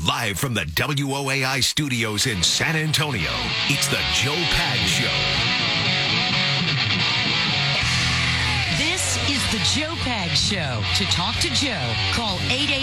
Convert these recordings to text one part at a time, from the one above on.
Live from the WOAI studios in San Antonio, it's the Joe Pags Show. This is the Joe Pags Show. To talk to Joe, call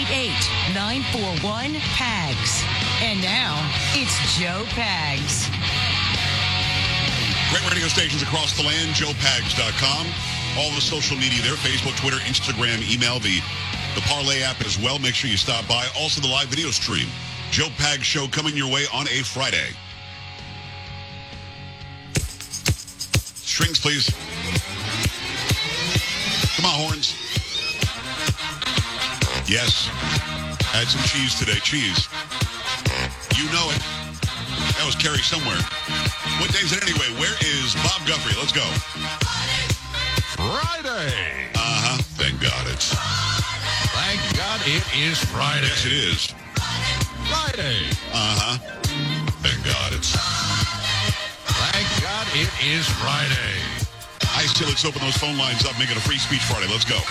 888-941-PAGS. And now, it's Joe Pags. Great radio stations across the land, joepags.com. All the social media there, Facebook, Twitter, Instagram, email, the Parlay app as well. Make sure you stop by. Also, the live video stream. Joe Pags Show coming your way on a Friday. Strings, please. Come on, horns. Yes. Add some cheese today. Cheese. You know it. That was Carrie somewhere. What day is it anyway? Where is Bob Guthrie? Let's go. Friday. Thank God it's... Thank God it is Friday. Yes, it is. Friday. Thank God it's... Thank God it is Friday. I say let's open those phone lines up, make it a free speech Friday. Let's go.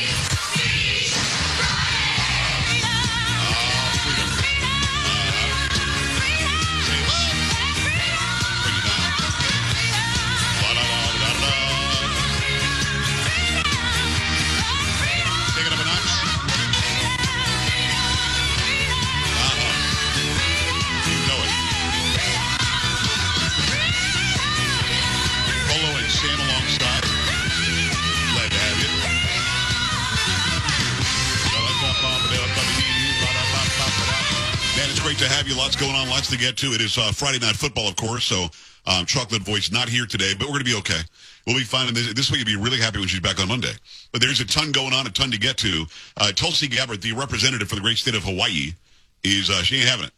Great to have you. Lots going on, lots to get to. It is Friday Night Football, of course, so Chocolate Voice not here today, but we're going to be okay. We'll be fine. This way you'll be really happy when she's back on Monday. But there's a ton going on, a ton to get to. Tulsi Gabbard, the representative for the great state of Hawaii, is she ain't having it.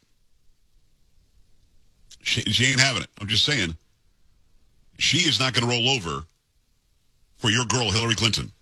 She ain't having it. I'm just saying. She is not going to roll over for your girl, Hillary Clinton.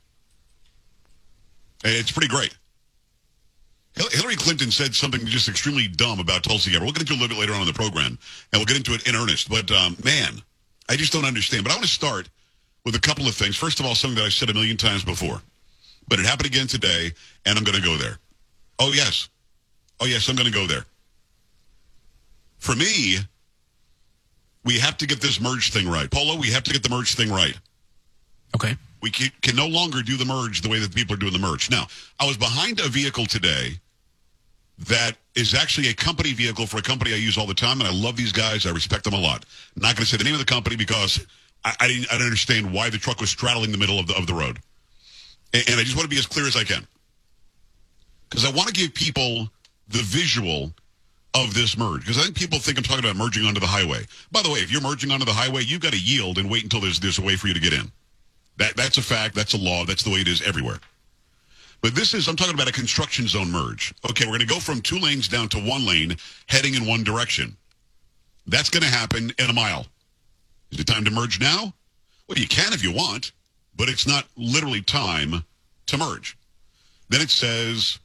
It's pretty great. Hillary Clinton said something just extremely dumb about Tulsi Gabbard. We'll get into it a little bit later on in the program, and we'll get into it in earnest. But, man, I just don't understand. But I want to start with a couple of things. First of all, something that I've said a million times before. But it happened again today, and I'm going to go there. Oh, yes. I'm going to go there. For me, we have to get this merge thing right. Polo, we have to get the merge thing right. Okay. We can no longer do the merge the way that people are doing the merge. Now, I was behind a vehicle today that is actually a company vehicle for a company I use all the time, and I love these guys. I respect them a lot. I'm not going to say the name of the company because I didn't understand why the truck was straddling the middle of the road. And I just want to be as clear as I can. Because I want to give people the visual of this merge. Because I think people think I'm talking about merging onto the highway. By the way, if you're merging onto the highway, you've got to yield and wait until there's a way for you to get in. That's a fact. That's a law. That's the way it is everywhere. But I'm talking about a construction zone merge. Okay, we're going to go from 2 lanes down to 1 lane, heading in one direction. That's going to happen in a mile. Is it time to merge now? Well, you can if you want, but it's not literally time to merge. Then it says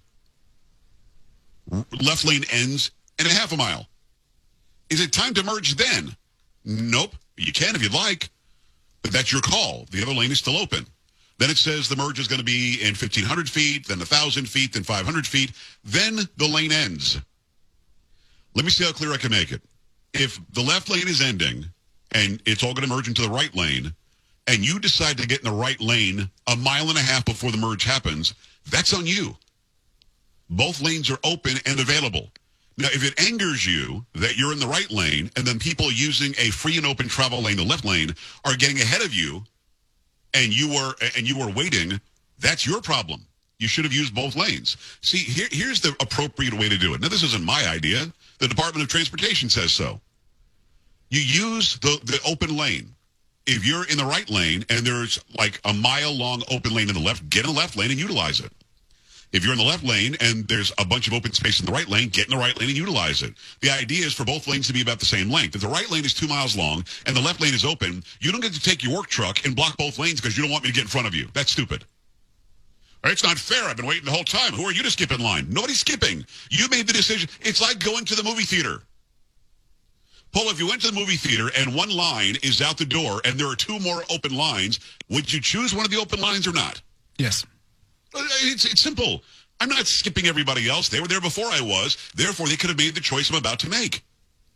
left lane ends in a half a mile. Is it time to merge then? Nope. You can if you'd like, but that's your call. The other lane is still open. Then it says the merge is going to be in 1,500 feet, then 1,000 feet, then 500 feet. Then the lane ends. Let me see how clear I can make it. If the left lane is ending and it's all going to merge into the right lane, and you decide to get in the right lane a mile and a half before the merge happens, that's on you. Both lanes are open and available. Now, if it angers you that you're in the right lane and then people using a free and open travel lane, the left lane, are getting ahead of you, and you were waiting, that's your problem. You should have used both lanes. See, here's the appropriate way to do it. Now, this isn't my idea. The Department of Transportation says so. You use the open lane. If you're in the right lane and there's like a mile-long open lane in the left, get in the left lane and utilize it. If you're in the left lane and there's a bunch of open space in the right lane, get in the right lane and utilize it. The idea is for both lanes to be about the same length. If the right lane is 2 miles long and the left lane is open, you don't get to take your work truck and block both lanes because you don't want me to get in front of you. That's stupid. It's not fair. I've been waiting the whole time. Who are you to skip in line? Nobody's skipping. You made the decision. It's like going to the movie theater. Paul, if you went to the movie theater and one line is out the door and there are 2 more open lines, would you choose one of the open lines or not? Yes. It's simple. I'm not skipping everybody else. They were there before I was. Therefore, they could have made the choice I'm about to make.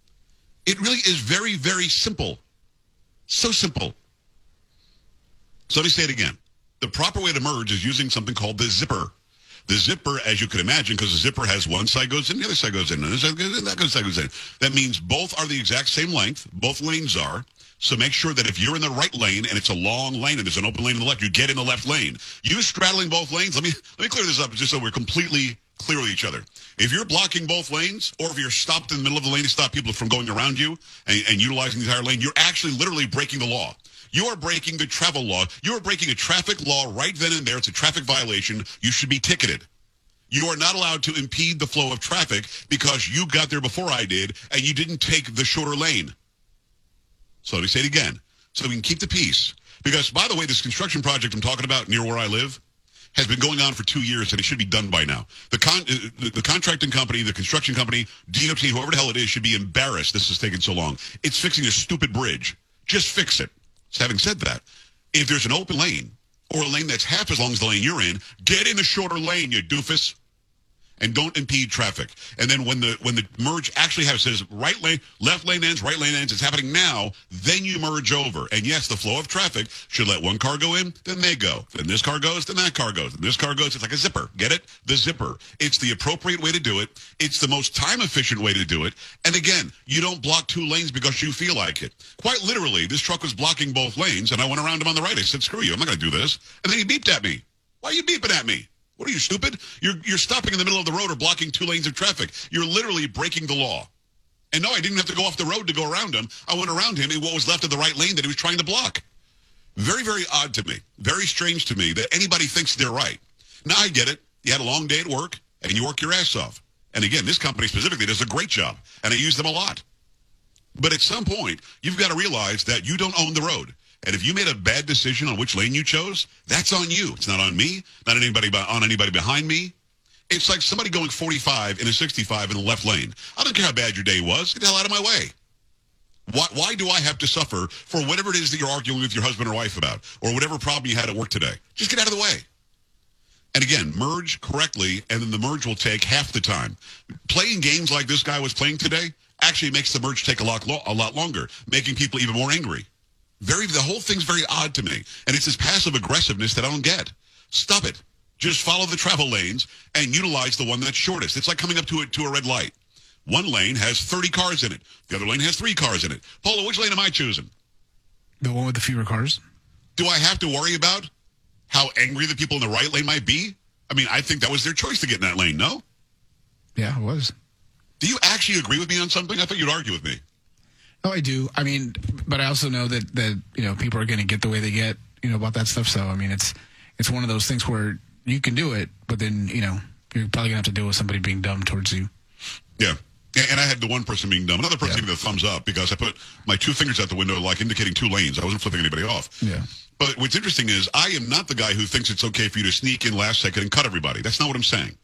It really is very, very simple. So simple. So let me say it again. The proper way to merge is using something called the zipper. The zipper, as you can imagine, because the zipper has one side goes in, the other side goes in, and this side goes in, that side goes in. That means both are the exact same length. Both lanes are. So make sure that if you're in the right lane and it's a long lane and there's an open lane on the left, you get in the left lane. You straddling both lanes, let me clear this up just so we're completely clear with each other. If you're blocking both lanes, or if you're stopped in the middle of the lane to stop people from going around you and utilizing the entire lane, you're actually literally breaking the law. You are breaking the travel law. You are breaking a traffic law right then and there. It's a traffic violation. You should be ticketed. You are not allowed to impede the flow of traffic because you got there before I did and you didn't take the shorter lane. So let me say it again, so we can keep the peace. Because, by the way, this construction project I'm talking about near where I live has been going on for 2 years, and it should be done by now. The contracting company, the construction company, DOT, whoever the hell it is, should be embarrassed this is taking so long. It's fixing a stupid bridge. Just fix it. So having said that, if there's an open lane, or a lane that's half as long as the lane you're in, get in the shorter lane, you doofus. And don't impede traffic. And then when the merge actually says right lane, left lane ends, right lane ends, it's happening now, then you merge over. And yes, the flow of traffic should let one car go in, then they go. Then this car goes, then that car goes. Then this car goes. It's like a zipper. Get it? The zipper. It's the appropriate way to do it. It's the most time-efficient way to do it. And again, you don't block two lanes because you feel like it. Quite literally, this truck was blocking both lanes, and I went around him on the right. I said, screw you, I'm not going to do this. And then he beeped at me. Why are you beeping at me? What are you, stupid? You're stopping in the middle of the road or blocking two lanes of traffic. You're literally breaking the law. And no, I didn't have to go off the road to go around him. I went around him in what was left of the right lane that he was trying to block. Very, very odd to me. Very strange to me that anybody thinks they're right. Now, I get it. You had a long day at work, and you work your ass off. And again, this company specifically does a great job, and I use them a lot. But at some point, you've got to realize that you don't own the road. And if you made a bad decision on which lane you chose, that's on you. It's not on me, not on anybody behind me. It's like somebody going 45 in a 65 in the left lane. I don't care how bad your day was. Get the hell out of my way. Why do I have to suffer for whatever it is that you're arguing with your husband or wife about, or whatever problem you had at work today? Just get out of the way. And again, merge correctly, and then the merge will take half the time. Playing games like this guy was playing today actually makes the merge take a lot longer, making people even more angry. The whole thing's very odd to me. And it's this passive aggressiveness that I don't get. Stop it. Just follow the travel lanes and utilize the one that's shortest. It's like coming up to a red light. One lane has 30 cars in it. The other lane has 3 cars in it. Polo, which lane am I choosing? The one with the fewer cars. Do I have to worry about how angry the people in the right lane might be? I mean, I think that was their choice to get in that lane, no? Yeah, it was. Do you actually agree with me on something? I thought you'd argue with me. Oh, I do. I mean, but I also know that people are going to get the way they get, about that stuff. So, I mean, it's one of those things where you can do it, but then, you're probably going to have to deal with somebody being dumb towards you. Yeah. And I had the one person being dumb. Another person giving me the thumbs up because I put my 2 fingers out the window, like indicating 2 lanes. I wasn't flipping anybody off. Yeah. But what's interesting is I am not the guy who thinks it's okay for you to sneak in last second and cut everybody. That's not what I'm saying.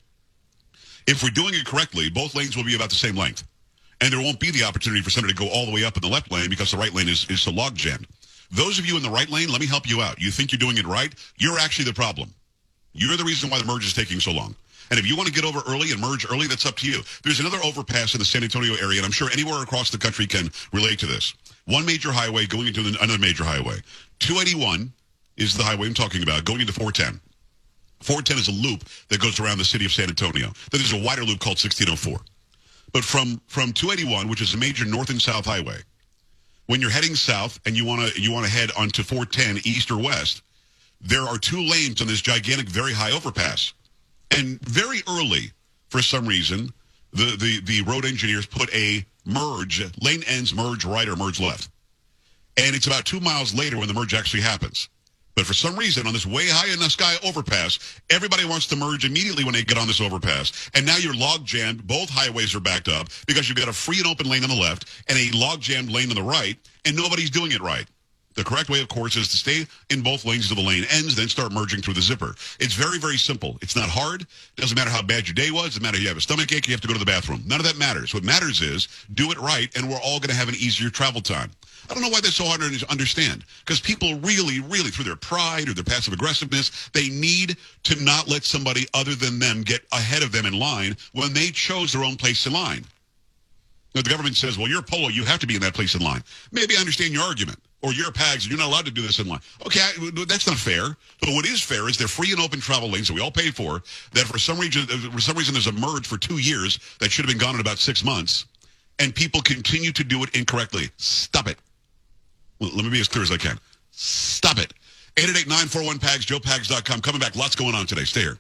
If we're doing it correctly, both lanes will be about the same length. And there won't be the opportunity for somebody to go all the way up in the left lane because the right lane is so log jammed. Those of you in the right lane, let me help you out. You think you're doing it right? You're actually the problem. You're the reason why the merge is taking so long. And if you want to get over early and merge early, that's up to you. There's another overpass in the San Antonio area, and I'm sure anywhere across the country can relate to this. One major highway going into another major highway. 281 is the highway I'm talking about, going into 410. 410 is a loop that goes around the city of San Antonio. Then there's a wider loop called 1604. But from 281, which is a major north and south highway, when you're heading south and you want to head onto 410 east or west, there are 2 lanes on this gigantic, very high overpass. And very early, for some reason, the road engineers put a merge, lane ends merge right or merge left. And it's about 2 miles later when the merge actually happens. But for some reason, on this way high in the sky overpass, everybody wants to merge immediately when they get on this overpass. And now you're log jammed. Both highways are backed up because you've got a free and open lane on the left and a log jammed lane on the right, and nobody's doing it right. The correct way, of course, is to stay in both lanes until the lane ends, then start merging through the zipper. It's very, very simple. It's not hard. Doesn't matter how bad your day was. Doesn't matter if you have a stomach ache, you have to go to the bathroom. None of that matters. What matters is do it right, and we're all going to have an easier travel time. I don't know why that's so hard to understand, because people really, really, through their pride or their passive aggressiveness, they need to not let somebody other than them get ahead of them in line when they chose their own place in line. Now, the government says, well, you're a Polo, you have to be in that place in line. Maybe I understand your argument. Or you're a PAGS, you're not allowed to do this in line. Okay, that's not fair. But what is fair is they're free and open travel lanes that we all pay for, that for some reason there's a merge for 2 years that should have been gone in about 6 months, and people continue to do it incorrectly. Stop it. Well, let me be as clear as I can. Stop it. 888-941-PAGS, joepags.com. Coming back, lots going on today. Stay here.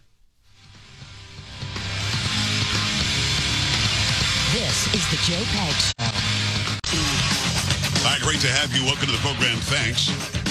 This is the Joe Pags Show. All right, great to have you. Welcome to the program. Thanks.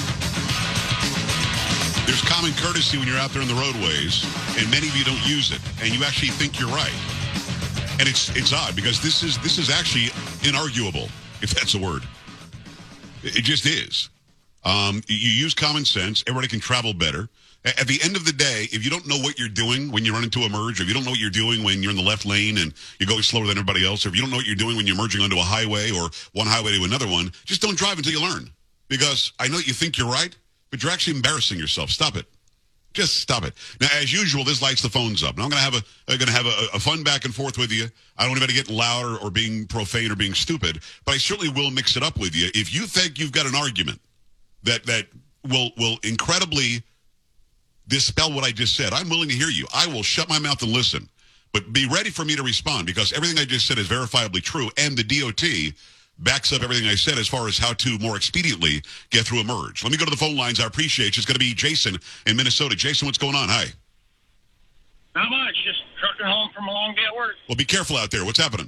There's common courtesy when you're out there in the roadways, and many of you don't use it, and you actually think you're right. And it's odd because this is actually inarguable, if that's a word. It just is. You use common sense. Everybody can travel better. At the end of the day, if you don't know what you're doing when you run into a merge, or if you don't know what you're doing when you're in the left lane and you're going slower than everybody else, or if you don't know what you're doing when you're merging onto a highway or one highway to another one, just don't drive until you learn. Because I know that you think you're right, but you're actually embarrassing yourself. Stop it. Just stop it. Now, as usual, this lights the phones up. Now, I'm going to have a fun back and forth with you. I don't want anybody getting louder or being profane or being stupid, but I certainly will mix it up with you. If you think you've got an argument that will incredibly dispel what I just said, I'm willing to hear you. I will shut my mouth and listen. But be ready for me to respond, because everything I just said is verifiably true, and the DOT backs up everything I said as far as how to more expediently get through a merge. Let me go to the phone lines. I appreciate it. It's going to be Jason in Minnesota. Jason, what's going on? Hi. Not much. Just trucking home from a long day at work. Well, be careful out there. What's happening?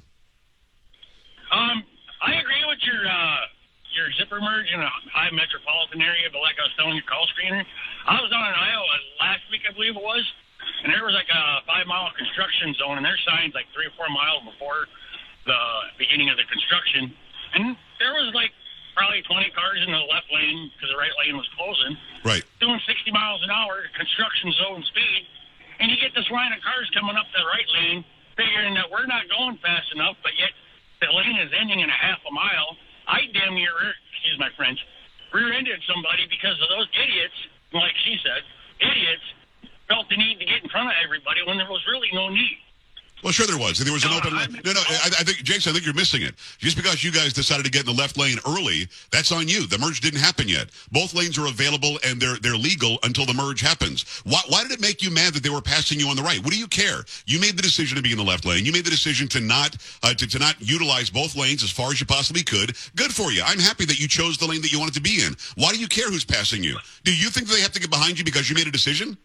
I agree with your zipper merge in a high metropolitan area, but like I was telling your call screener, I was on in Iowa last week, I believe it was, and there was like a 5-mile construction zone, and their sign's like 3 or 4 miles before the beginning of the construction, and there was like probably 20 cars in the left lane because the right lane was closing, Right. doing 60 miles an hour, construction zone speed, and you get this line of cars coming up the right lane, figuring that we're not going fast enough, but yet the lane is ending in a half a mile. I damn near, excuse my French, rear-ended somebody because of those idiots, like she said, idiots felt the need to get in front of everybody when there was really no need. Well, sure there was. There was an open lane. No, I think, Jason, I think you're missing it. Just because you guys decided to get in the left lane early, that's on you. The merge didn't happen yet. Both lanes are available, and they're legal until the merge happens. Why did it make you mad that they were passing you on the right? What do you care? You made the decision to be in the left lane. You made the decision to not utilize both lanes as far as you possibly could. Good for you. I'm happy that you chose the lane that you wanted to be in. Why do you care who's passing you? Do you think they have to get behind you because you made a decision?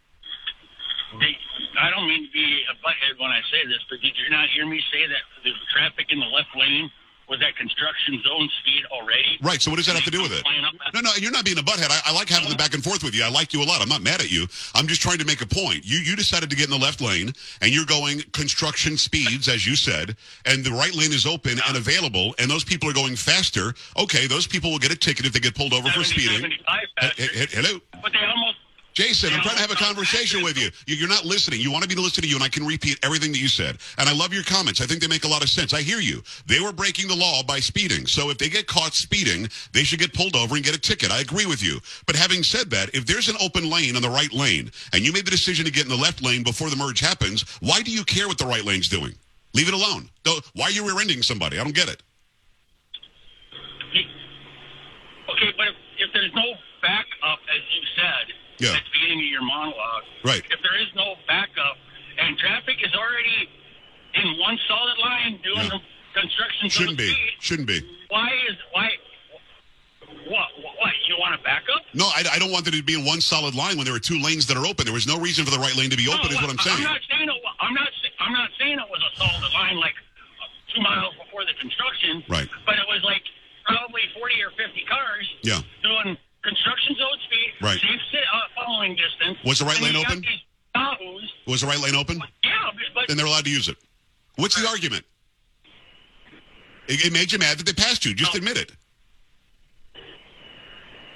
I don't mean to be a butthead when I say this, but did you not hear me say that the traffic in the left lane was at construction zone speed already? Right, so what does that have to do with it? No, you're not being a butthead. I like having the back and forth with you. I like you a lot. I'm not mad at you. I'm just trying to make a point. You decided to get in the left lane, and you're going construction speeds, as you said, and the right lane is open and available, and those people are going faster. Okay, those people will get a ticket if they get pulled over for speeding. Hello? But they almost... Jason, I'm trying to have a conversation with you. You're not listening. You want me to listen to you, and I can repeat everything that you said. And I love your comments. I think they make a lot of sense. I hear you. They were breaking the law by speeding. So if they get caught speeding, they should get pulled over and get a ticket. I agree with you. But having said that, if there's an open lane on the right lane, and you made the decision to get in the left lane before the merge happens, why do you care what the right lane's doing? Leave it alone. Why are you rear-ending somebody? I don't get it. Okay, but if there's no backup, as you said... Yeah. At the beginning of your monologue. Right. If there is no backup and traffic is already in one solid line doing the construction Shouldn't be. What? You want a backup? No, I don't want there to be in one solid line when there are 2 lanes that are open. There was no reason for the right lane to be open, is what I'm saying. I'm not saying it was a solid line like 2 miles before the construction. Right. But it was like probably 40 or 50 cars. Yeah. Doing construction zone speed. Right. Safe following distance. Was the right lane open? Yahoos. Was the right lane open? Yeah, but... Then they're allowed to use it. What's the argument? It made you mad that they passed you. Just admit it.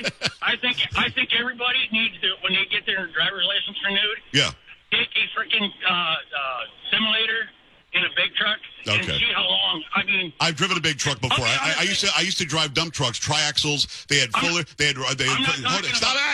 I think everybody needs to, when they get their driver's license renewed, Yeah. take a freaking simulator in a big truck and Okay. see how long. I mean, I've driven a big truck before. Okay, I used to drive dump trucks, triaxles. They had fuller. I'm not talking Stop about- it!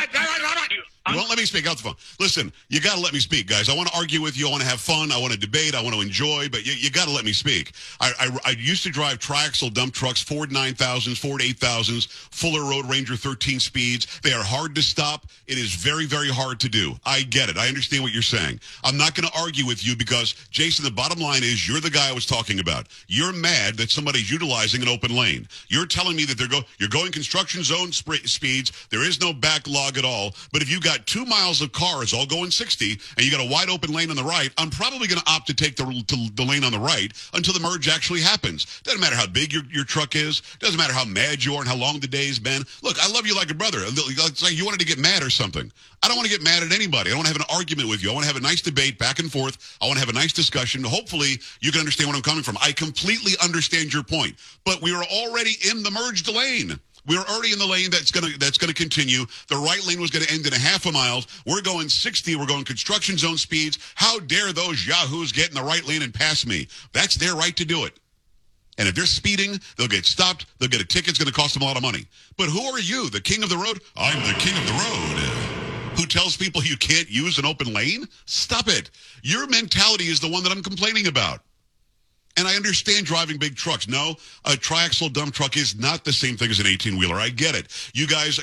You won't let me speak. Out the phone. Listen, you got to let me speak, guys. I want to argue with you. I want to have fun. I want to debate. I want to enjoy. But you got to let me speak. I used to drive triaxle dump trucks, Ford 9000s, Ford 8000s, Fuller Road Ranger 13 speeds. They are hard to stop. It is very, very hard to do. I get it. I understand what you're saying. I'm not going to argue with you because, Jason, the bottom line is you're the guy I was talking about. You're mad that somebody's utilizing an open lane. You're telling me that you're going construction zone speeds. There is no backlog at all. But if you got 2 miles of cars all going 60 and you got a wide open lane on the right, I'm probably going to opt to take the lane on the right until the merge actually happens. Doesn't matter how big your truck is. Doesn't matter how mad you are and how long the day's been. Look, I love you like a brother. It's like you wanted to get mad or something. I don't want to get mad at anybody. I don't want to have an argument with you. I want to have a nice debate back and forth. I want to have a nice discussion. Hopefully, you can understand where I'm coming from. I completely understand your point. But we are already in the merged lane. We're already in the lane that's gonna continue. The right lane was gonna end in a half a mile. We're going 60. We're going construction zone speeds. How dare those yahoos get in the right lane and pass me? That's their right to do it. And if they're speeding, they'll get stopped. They'll get a ticket. It's going to cost them a lot of money. But who are you, the king of the road? I'm the king of the road. Who tells people you can't use an open lane? Stop it. Your mentality is the one that I'm complaining about. And I understand driving big trucks. No, a triaxle dump truck is not the same thing as an 18-wheeler. I get it. You guys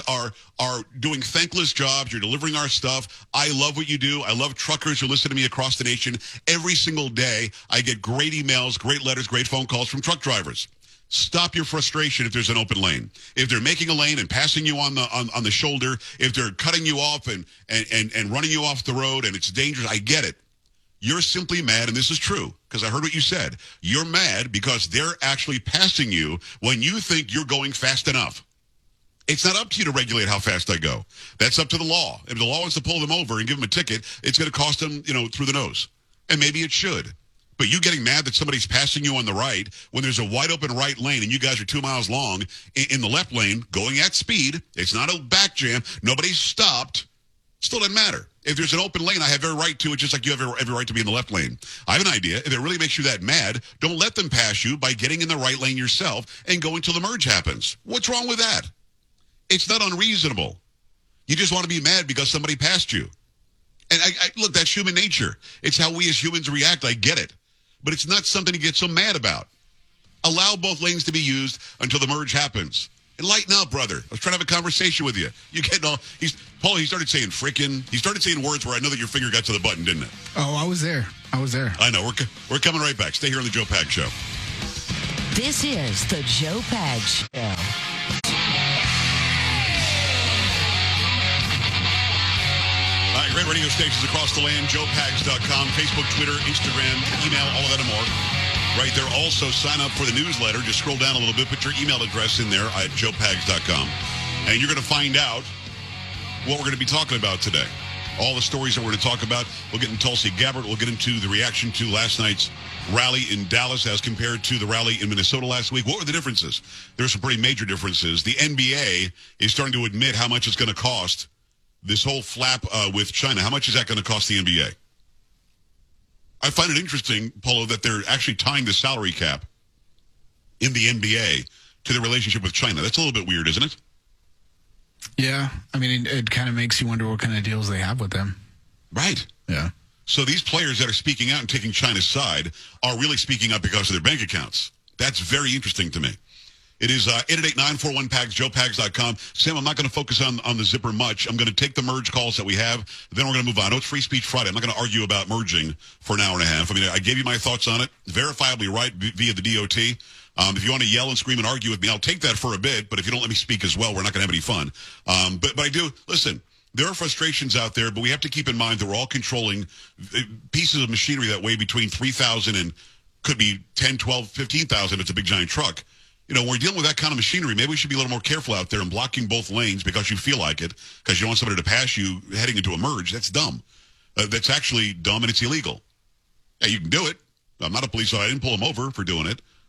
are doing thankless jobs. You're delivering our stuff. I love what you do. I love truckers who listen to me across the nation. Every single day, I get great emails, great letters, great phone calls from truck drivers. Stop your frustration if there's an open lane. If they're making a lane and passing you on the shoulder, if they're cutting you off and running you off the road and it's dangerous, I get it. You're simply mad, and this is true, because I heard what you said. You're mad because they're actually passing you when you think you're going fast enough. It's not up to you to regulate how fast I go. That's up to the law. If the law wants to pull them over and give them a ticket, it's going to cost them, through the nose. And maybe it should. But you getting mad that somebody's passing you on the right when there's a wide open right lane and you guys are 2 miles long in the left lane going at speed. It's not a back jam. Nobody's stopped. Still doesn't matter. If there's an open lane, I have every right to it, just like you have every right to be in the left lane. I have an idea. If it really makes you that mad, don't let them pass you by getting in the right lane yourself and going till the merge happens. What's wrong with that? It's not unreasonable. You just want to be mad because somebody passed you. And look, that's human nature. It's how we as humans react. I get it. But it's not something to get so mad about. Allow both lanes to be used until the merge happens. And lighten up, brother. I was trying to have a conversation with you. You getting all... He started saying frickin'. He started saying words where I know that your finger got to the button, didn't it? Oh, I was there. I know. We're coming right back. Stay here on the Joe Pag Show. This is the Joe Pag Show. All right, great radio stations across the land. JoePags.com, Facebook, Twitter, Instagram, email, all of that and more. Right there. Also, sign up for the newsletter. Just scroll down a little bit. Put your email address in there at joepags.com. And you're going to find out what we're going to be talking about today. All the stories that we're going to talk about. We'll get into Tulsi Gabbard. We'll get into the reaction to last night's rally in Dallas as compared to the rally in Minnesota last week. What were the differences? There's some pretty major differences. The NBA is starting to admit how much it's going to cost. This whole flap with China. How much is that going to cost the NBA? I find it interesting, Polo, that they're actually tying the salary cap in the NBA to the relationship with China. That's a little bit weird, isn't it? Yeah. I mean, it kind of makes you wonder what kind of deals they have with them. Right. Yeah. So these players that are speaking out and taking China's side are really speaking up because of their bank accounts. That's very interesting to me. It is 888-941-PAGS, joepags.com. Sam, I'm not going to focus on the zipper much. I'm going to take the merge calls that we have. Then we're going to move on. I know it's Free Speech Friday. I'm not going to argue about merging for an hour and a half. I mean, I gave you my thoughts on it, verifiably right via the DOT. If you want to yell and scream and argue with me, I'll take that for a bit. But if you don't let me speak as well, we're not going to have any fun. But I do, listen, there are frustrations out there, but we have to keep in mind that we're all controlling pieces of machinery that weigh between 3,000 and could be 10, 12, 15,000 if it's a big giant truck. When we're dealing with that kind of machinery, maybe we should be a little more careful out there and blocking both lanes because you feel like it, because you don't want somebody to pass you heading into a merge. That's dumb. That's actually dumb and it's illegal. Yeah, you can do it. I'm not a police officer. I didn't pull him over for doing it.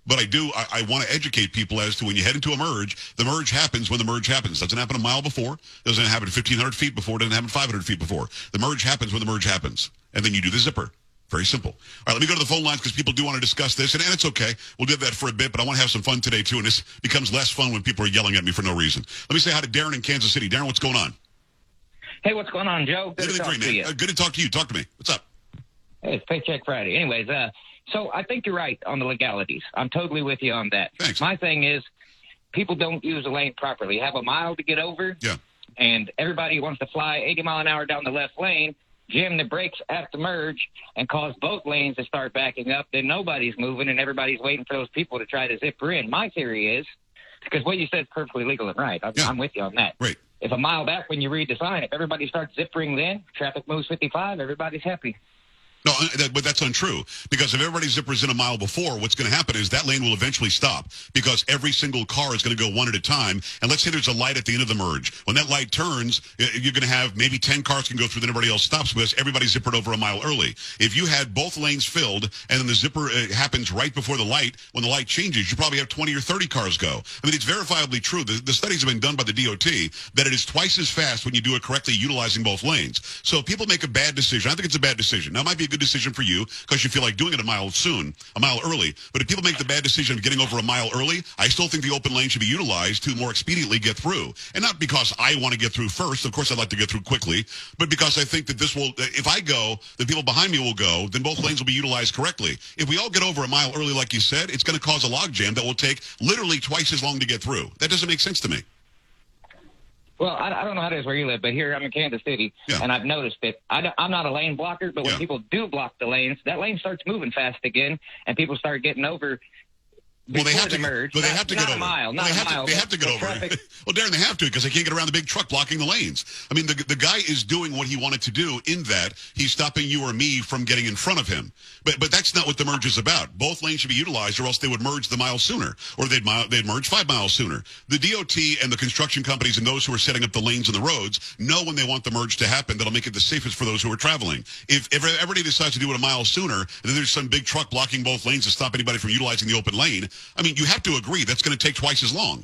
But I want to educate people as to when you head into a merge, the merge happens when the merge happens. Doesn't happen a mile before. Doesn't happen 1,500 feet before. Doesn't happen 500 feet before. The merge happens when the merge happens. And then you do the zipper. Very simple. All right, let me go to the phone lines because people do want to discuss this, and it's okay. We'll do that for a bit, but I want to have some fun today, too, and this becomes less fun when people are yelling at me for no reason. Let me say hi to Darren in Kansas City. Darren, what's going on? Hey, what's going on, Joe? Good to talk to you. Good to talk to you. Talk to me. What's up? Hey, it's Paycheck Friday. Anyways, so I think you're right on the legalities. I'm totally with you on that. Thanks. My thing is people don't use the lane properly. You have a mile to get over, and everybody wants to fly 80 mile an hour down the left lane, jam the brakes at the merge, and cause both lanes to start backing up. Then nobody's moving, and everybody's waiting for those people to try to zipper in. My theory is, because what you said is perfectly legal and right. I'm with you on that. Right. If a mile back when you read the sign, if everybody starts zippering then, traffic moves 55, everybody's happy. No, but that's untrue, because if everybody zippers in a mile before, what's going to happen is that lane will eventually stop, because every single car is going to go one at a time. And let's say there's a light at the end of the merge. When that light turns, you're going to have maybe 10 cars can go through, then everybody else stops because everybody zippered over a mile early. If you had both lanes filled and then the zipper happens right before the light, when the light changes, you probably have 20 or 30 cars go. I mean, it's verifiably true. The studies have been done by the DOT that it is twice as fast when you do it correctly utilizing both lanes. So if people make a bad decision, I think it's a bad decision. Now, it might be a good decision for you because you feel like doing it a mile early. But if people make the bad decision of getting over a mile early, I still think the open lane should be utilized to more expediently get through. And not because I want to get through first. Of course, I'd like to get through quickly. But because I think that this will, if I go, the people behind me will go, then both lanes will be utilized correctly. If we all get over a mile early, like you said, it's going to cause a logjam that will take literally twice as long to get through. That doesn't make sense to me. Well, I don't know how it is where you live, but here I'm in Kansas City, and I've noticed it. I'm not a lane blocker, but when people do block the lanes, that lane starts moving fast again, and people start getting over. Well, they have to merge. But they have to get over. A mile, not a mile. They have to get over. Well, Darren, they have to because they can't get around the big truck blocking the lanes. I mean, the guy is doing what he wanted to do in that he's stopping you or me from getting in front of him. But that's not what the merge is about. Both lanes should be utilized, or else they would merge the mile sooner, or they'd merge 5 miles sooner. The DOT and the construction companies and those who are setting up the lanes and the roads know when they want the merge to happen that'll make it the safest for those who are traveling. If everybody decides to do it a mile sooner, and then there's some big truck blocking both lanes to stop anybody from utilizing the open lane, I mean, you have to agree that's going to take twice as long.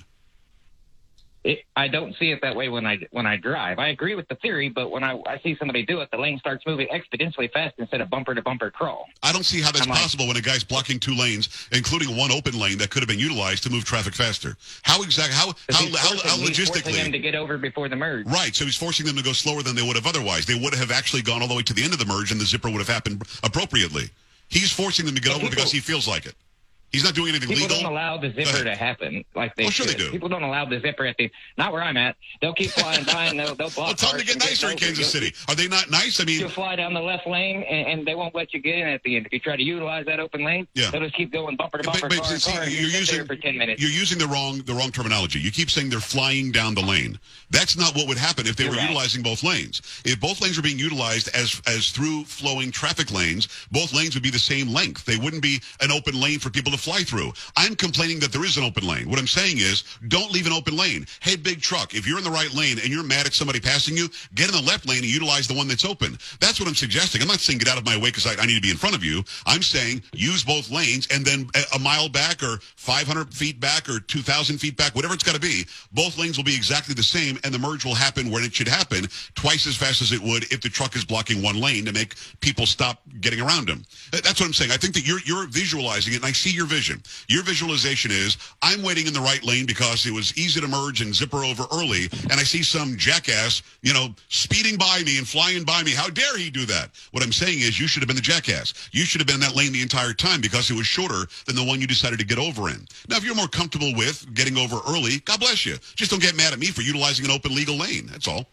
I don't see it that way when I drive. I agree with the theory, but when I see somebody do it, the lane starts moving exponentially fast instead of bumper to bumper crawl. I don't see how that's possible when a guy's blocking 2 lanes, including one open lane that could have been utilized to move traffic faster. How logistically? He's forcing them to get over before the merge. Right, so he's forcing them to go slower than they would have otherwise. They would have actually gone all the way to the end of the merge, and the zipper would have happened appropriately. He's forcing them to get over because he feels like it. He's not doing anything legal. People don't allow the zipper to happen like they sure should. They do. People don't allow the zipper at not where I'm at. They'll keep flying by and they'll block. Well, tell them to get nicer in Kansas City. Are they not nice? I mean, you'll fly down the left lane and they won't let you get in at the end. If you try to utilize that open lane, they'll just keep going bumper to bumper, car to car. You're using for 10 minutes. You're using the wrong terminology. You keep saying they're flying down the lane. That's not what would happen if they were utilizing both lanes. If both lanes were being utilized as through flowing traffic lanes, both lanes would be the same length. They wouldn't be an open lane for people to fly through. I'm complaining that there is an open lane. What I'm saying is, don't leave an open lane. Hey, big truck, if you're in the right lane and you're mad at somebody passing you, get in the left lane and utilize the one that's open. That's what I'm suggesting. I'm not saying get out of my way because I need to be in front of you. I'm saying use both lanes, and then a mile back or 500 feet back or 2,000 feet back, whatever it's got to be, both lanes will be exactly the same, and the merge will happen when it should happen, twice as fast as it would if the truck is blocking one lane to make people stop getting around them. That's what I'm saying. I think that you're visualizing it, and I see your vision. Your visualization is, I'm waiting in the right lane because it was easy to merge and zipper over early, and I see some jackass, speeding by me and flying by me. How dare he do that? What I'm saying is, you should have been the jackass. You should have been in that lane the entire time because it was shorter than the one you decided to get over in. Now, if you're more comfortable with getting over early, God bless you. Just don't get mad at me for utilizing an open legal lane. That's all.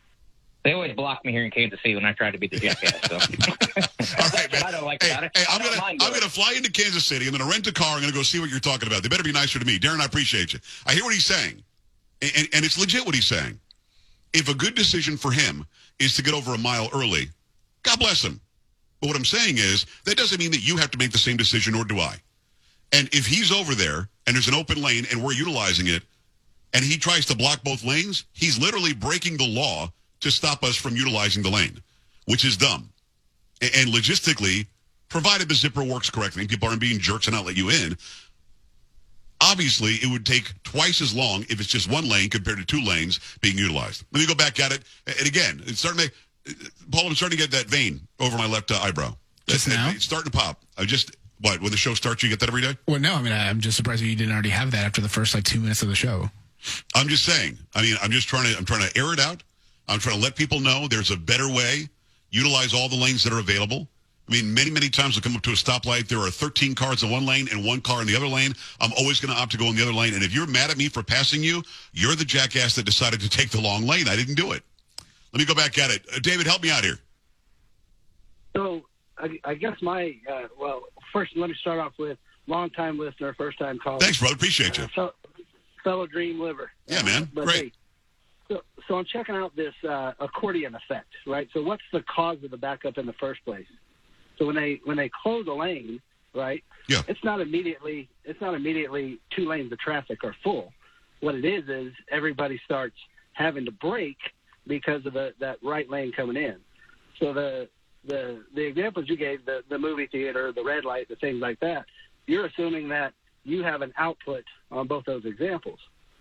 They always block me here in Kansas City when I try to be the jackass. So. All right, man. I don't like about it. Hey, I'm going to fly into Kansas City. I'm going to rent a car. I'm going to go see what you're talking about. They better be nicer to me. Darren, I appreciate you. I hear what he's saying, and it's legit what he's saying. If a good decision for him is to get over a mile early, God bless him. But what I'm saying is, that doesn't mean that you have to make the same decision, nor do I. And if he's over there, and there's an open lane, and we're utilizing it, and he tries to block both lanes, he's literally breaking the law to stop us from utilizing the lane, which is dumb. And logistically, provided the zipper works correctly and people aren't being jerks and not let you in, obviously it would take twice as long if it's just one lane compared to 2 lanes being utilized. Let me go back at it. And again, it's starting to Paul, I'm starting to get that vein over my left eyebrow. Just now? It's starting to pop. When the show starts, you get that every day? Well, no, I mean, I'm just surprised you didn't already have that after the first 2 minutes of the show. I'm just saying. I mean, I'm trying to air it out. I'm trying to let people know there's a better way. Utilize all the lanes that are available. I mean, many, many times I'll come up to a stoplight. There are 13 cars in one lane and 1 car in the other lane. I'm always going to opt to go in the other lane. And if you're mad at me for passing you, you're the jackass that decided to take the long lane. I didn't do it. Let me go back at it. David, help me out here. So I guess first let me start off with long-time listener, first-time caller. Thanks, brother. Appreciate you. Fellow Dream Liver. Yeah, man. Great. Hey, so I'm checking out this accordion effect, right? So what's the cause of the backup in the first place? So when they close a lane, right? Yeah. It's not immediately 2 lanes of traffic are full. What it is everybody starts having to brake because of that right lane coming in. So the examples you gave, the movie theater, the red light, the things like that, you're assuming that you have an output on both those examples.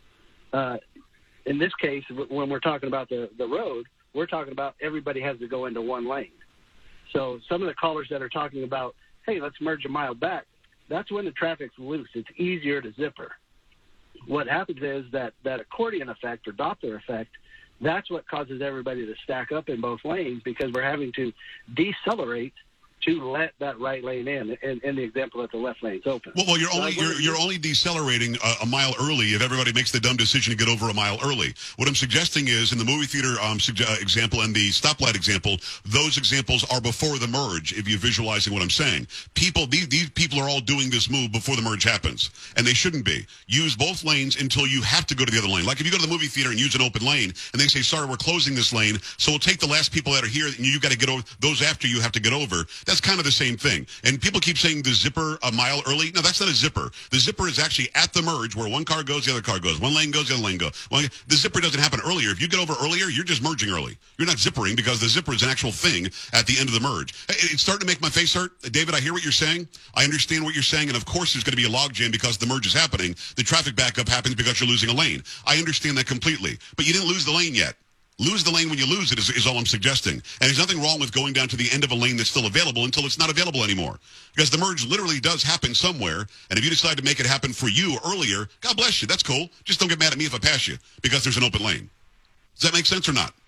In this case, when we're talking about the road, we're talking about everybody has to go into one lane. So some of the callers that are talking about, hey, let's merge a mile back, that's when the traffic's loose. It's easier to zipper. What happens is that accordion effect or Doppler effect, that's what causes everybody to stack up in both lanes because we're having to decelerate to let that right lane in the example that the left lane's open. Well, you're only decelerating a mile early if everybody makes the dumb decision to get over a mile early. What I'm suggesting is in the movie theater example and the stoplight example, those examples are before the merge. If you're visualizing what I'm saying, these people are all doing this move before the merge happens, and they shouldn't be. Use both lanes until you have to go to the other lane. Like if you go to the movie theater and use an open lane, and they say, "Sorry, we're closing this lane, so we'll take the last people that are here, and you got to get over those after you have to get over." That's kind of the same thing. And people keep saying the zipper a mile early. No, that's not a zipper. The zipper is actually at the merge where one car goes, the other car goes. One lane goes, the other lane goes. Well, the zipper doesn't happen earlier. If you get over earlier, you're just merging early. You're not zippering because the zipper is an actual thing at the end of the merge. It's starting to make my face hurt. David, I hear what you're saying. I understand what you're saying. And of course, there's going to be a logjam because the merge is happening. The traffic backup happens because you're losing a lane. I understand that completely. But you didn't lose the lane yet. Lose the lane when you lose it is all I'm suggesting. And there's nothing wrong with going down to the end of a lane that's still available until it's not available anymore. Because the merge literally does happen somewhere. And if you decide to make it happen for you earlier, God bless you. That's cool. Just don't get mad at me if I pass you because there's an open lane. Does that make sense or not?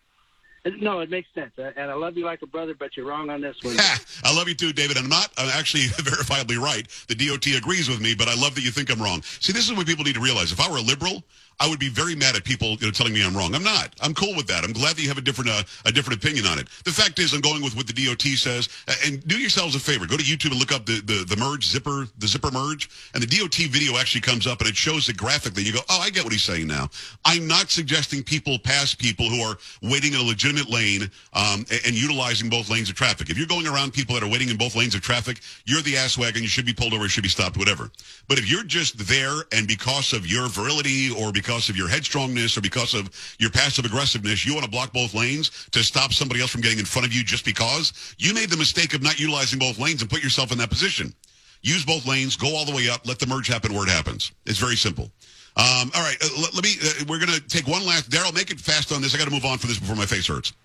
No, it makes sense. And I love you like a brother, but you're wrong on this one. I love you too, David. I'm actually verifiably right. The DOT agrees with me, but I love that you think I'm wrong. See, this is what people need to realize. If I were a liberal, I would be very mad at people telling me I'm wrong. I'm not. I'm cool with that. I'm glad that you have a different opinion on it. The fact is, I'm going with what the DOT says. And do yourselves a favor. Go to YouTube and look up the merge zipper, the zipper merge, and the DOT video actually comes up and it shows it graphically. You go, oh, I get what he's saying now. I'm not suggesting people pass people who are waiting in a legitimate lane and utilizing both lanes of traffic. If you're going around people that are waiting in both lanes of traffic, you're the ass wagon. You should be pulled over, should be stopped, whatever. But if you're just there and because of your virility or because of your headstrongness or because of your passive aggressiveness, you want to block both lanes to stop somebody else from getting in front of you just because, you made the mistake of not utilizing both lanes and put yourself in that position. Use both lanes, go all the way up, let the merge happen where it happens. It's very simple. All right, we're going to take one last. Daryl, make it fast on this. I got to move on for this before my face hurts.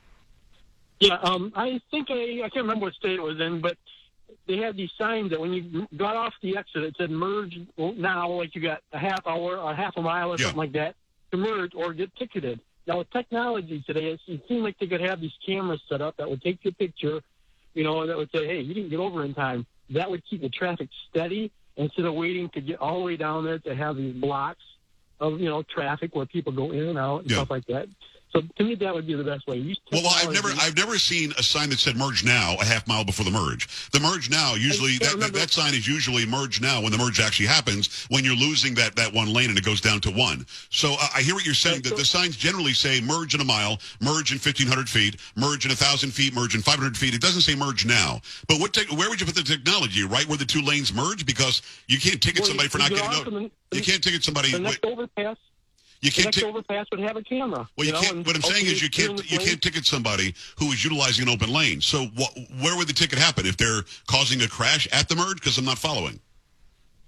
Yeah, I think I can't remember what state it was in, but they had these signs that when you got off the exit, it said merge now, like you got a half hour or half a mile or something like that to merge or get ticketed. Now, with technology today, it seemed like they could have these cameras set up that would take your picture, that would say, hey, you didn't get over in time. That would keep the traffic steady instead of waiting to get all the way down there to have these blocks of, traffic where people go in and out and stuff like that. So to me, that would be the best way. Well, I've never seen a sign that said merge now a half mile before the merge. The merge now usually that sign is usually merge now when the merge actually happens, when you're losing that one lane and it goes down to one. So I hear what you're saying, that the signs generally say merge in a mile, merge in 1,500 feet, merge in 1,000 feet, merge in 500 feet. It doesn't say merge now. But where would you put the technology? Right where the two lanes merge? Because you can't ticket somebody for not getting over. You can't ticket somebody. The next overpass. You can't the next overpass would have a camera. Well, you can't. What I'm saying is you can't ticket somebody who is utilizing an open lane. So where would the ticket happen if they're causing a crash at the merge? Because I'm not following.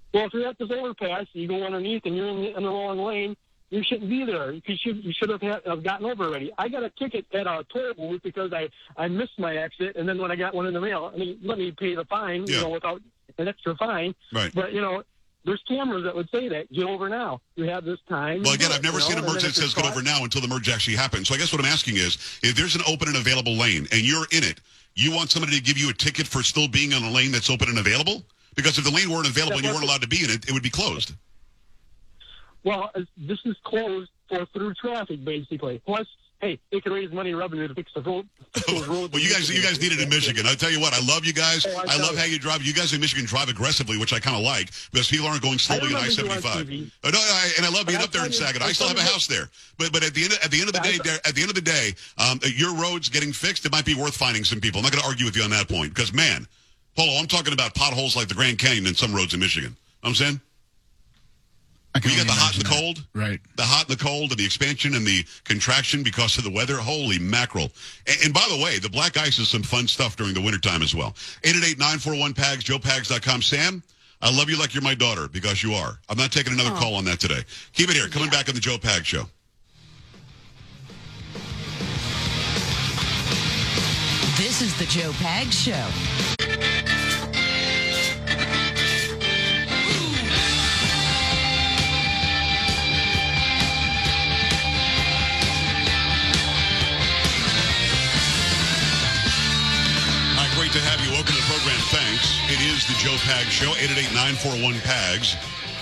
Well, if you're at this overpass, you go underneath and you're in the wrong lane, you shouldn't be there. You should have gotten over already. I got a ticket at a toll booth because I missed my exit, and then when I got one in the mail, let me pay the fine, without an extra fine. Right. But, there's cameras that would say that. Get over now. You have this time. Well, again, I've never seen a merge that says get over now until the merge actually happens. So I guess what I'm asking is, if there's an open and available lane and you're in it, you want somebody to give you a ticket for still being on a lane that's open and available? Because if the lane weren't available and you weren't allowed to be in it, it would be closed. Well, this is closed for through traffic, basically. Plus, hey, they can raise money and revenue to fix the road. Well, you guys need it in Michigan. I tell you what, I love you guys. I love how you drive. You guys in Michigan drive aggressively, which I kind of like, because people aren't going slowly on I-75. And I love being up there in Saginaw. I still have a house there. But at the end of the day, your road's getting fixed. It might be worth finding some people. I'm not going to argue with you on that point, because man, Polo, I'm talking about potholes like the Grand Canyon in some roads in Michigan. You know what I'm saying? You got the hot and the cold, right? The hot and the cold, and the expansion and the contraction because of the weather. Holy mackerel! And by the way, the black ice is some fun stuff during the wintertime as well. 888-941-PAGS, JoePags.com. Sam, I love you like you're my daughter, because you are. I'm not taking another call on that today. Keep it here. Coming back on the Joe Pags Show. This is the Joe Pags Show. Great to have you. Welcome to the program. Thanks. It is the Joe Pags Show. 888-941-PAGS.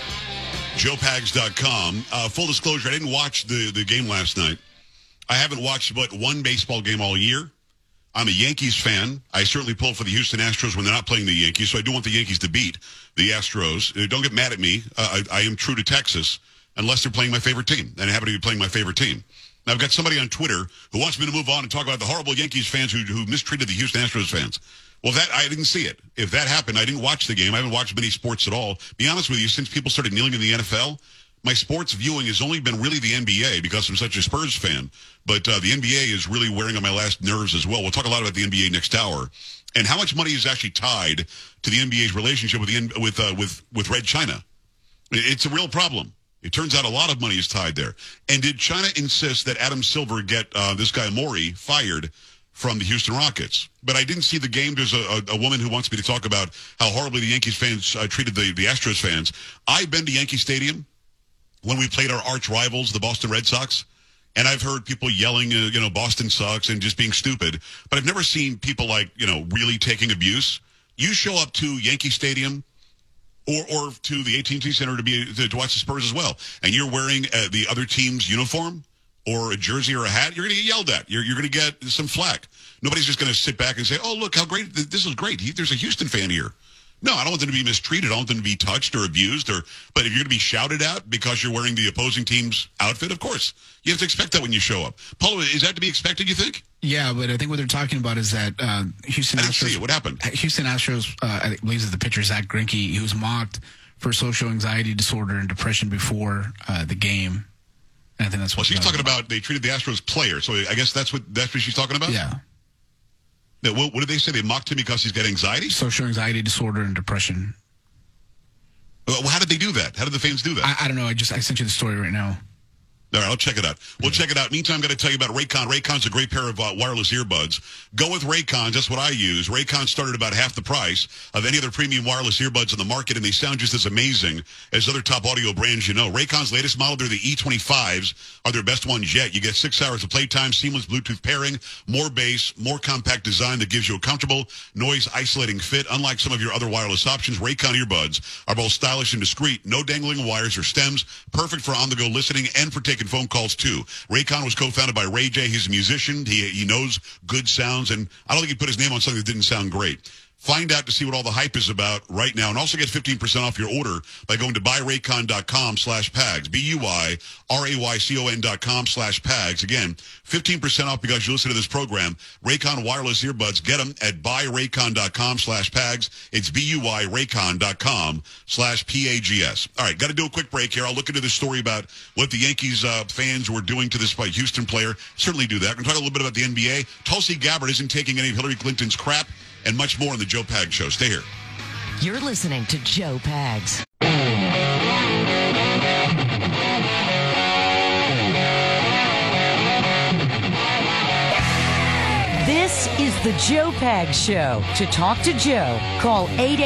JoePags.com. Full disclosure, I didn't watch the game last night. I haven't watched but one baseball game all year. I'm a Yankees fan. I certainly pull for the Houston Astros when they're not playing the Yankees, so I do want the Yankees to beat the Astros. Don't get mad at me. I am true to Texas, unless they're playing my favorite team, and I happen to be playing my favorite team. Now, I've got somebody on Twitter who wants me to move on and talk about the horrible Yankees fans who mistreated the Houston Astros fans. Well, I didn't see it. If that happened, I didn't watch the game. I haven't watched many sports at all. Be honest with you, since people started kneeling in the NFL, my sports viewing has only been really the NBA because I'm such a Spurs fan. But the NBA is really wearing on my last nerves as well. We'll talk a lot about the NBA next hour and how much money is actually tied to the NBA's relationship with Red China. It's a real problem. It turns out a lot of money is tied there. And did China insist that Adam Silver get this guy Morey fired from the Houston Rockets? But I didn't see the game. There's a woman who wants me to talk about how horribly the Yankees fans treated the Astros fans. I've been to Yankee Stadium when we played our arch rivals, the Boston Red Sox, and I've heard people yelling, Boston sucks and just being stupid. But I've never seen people really taking abuse. You show up to Yankee Stadium or to the AT&T Center to watch the Spurs as well, and you're wearing the other team's uniform or a jersey or a hat, you're going to get yelled at. You're going to get some flack. Nobody's just going to sit back and say, oh, look, how great, this is great. There's a Houston fan here. No, I don't want them to be mistreated. I don't want them to be touched or abused. But if you're going to be shouted at because you're wearing the opposing team's outfit, of course, you have to expect that when you show up. Paulo, is that to be expected, you think? Yeah, but I think what they're talking about is that Houston Astros. I didn't see it. What happened? Houston Astros, I believe it's the pitcher, Zach Greinke, he was mocked for social anxiety disorder and depression before the game. And I think that's what she's talking about. They treated the Astros player. So I guess that's what she's talking about? Yeah. What did they say? They mocked him because he's got anxiety? Social anxiety disorder and depression. Well, how did they do that? How did the fans do that? I don't know. I sent you the story right now. All right, I'll check it out. We'll check it out. Meantime, I'm going to tell you about Raycon. Raycon's a great pair of wireless earbuds. Go with Raycons. That's what I use. Raycon started about half the price of any other premium wireless earbuds on the market, and they sound just as amazing as other top audio brands you know. Raycon's latest model, they're the E25s, are their best ones yet. You get 6 hours of playtime, seamless Bluetooth pairing, more bass, more compact design that gives you a comfortable, noise-isolating fit. Unlike some of your other wireless options, Raycon earbuds are both stylish and discreet. No dangling wires or stems. Perfect for on-the-go listening and for taking phone calls too. Raycon was co-founded by Ray J. He's a musician. He knows good sounds, and I don't think he put his name on something that didn't sound great. Find out to see what all the hype is about right now, and also get 15% off your order by going to buyraycon.com/PAGS, BUYRAYCON.com/PAGS. Again, 15% off because you listen to this program. Raycon wireless earbuds, get them at buyraycon.com/PAGS. It's BUYRaycon.com/PAGS. All right, got to do a quick break here. I'll look into this story about what the Yankees fans were doing to this Houston player. Certainly do that. We're going to talk a little bit about the NBA. Tulsi Gabbard isn't taking any of Hillary Clinton's crap, and much more on the Joe Pags Show. Stay here. You're listening to Joe Pags. the Joe Pags Show. To talk to Joe, call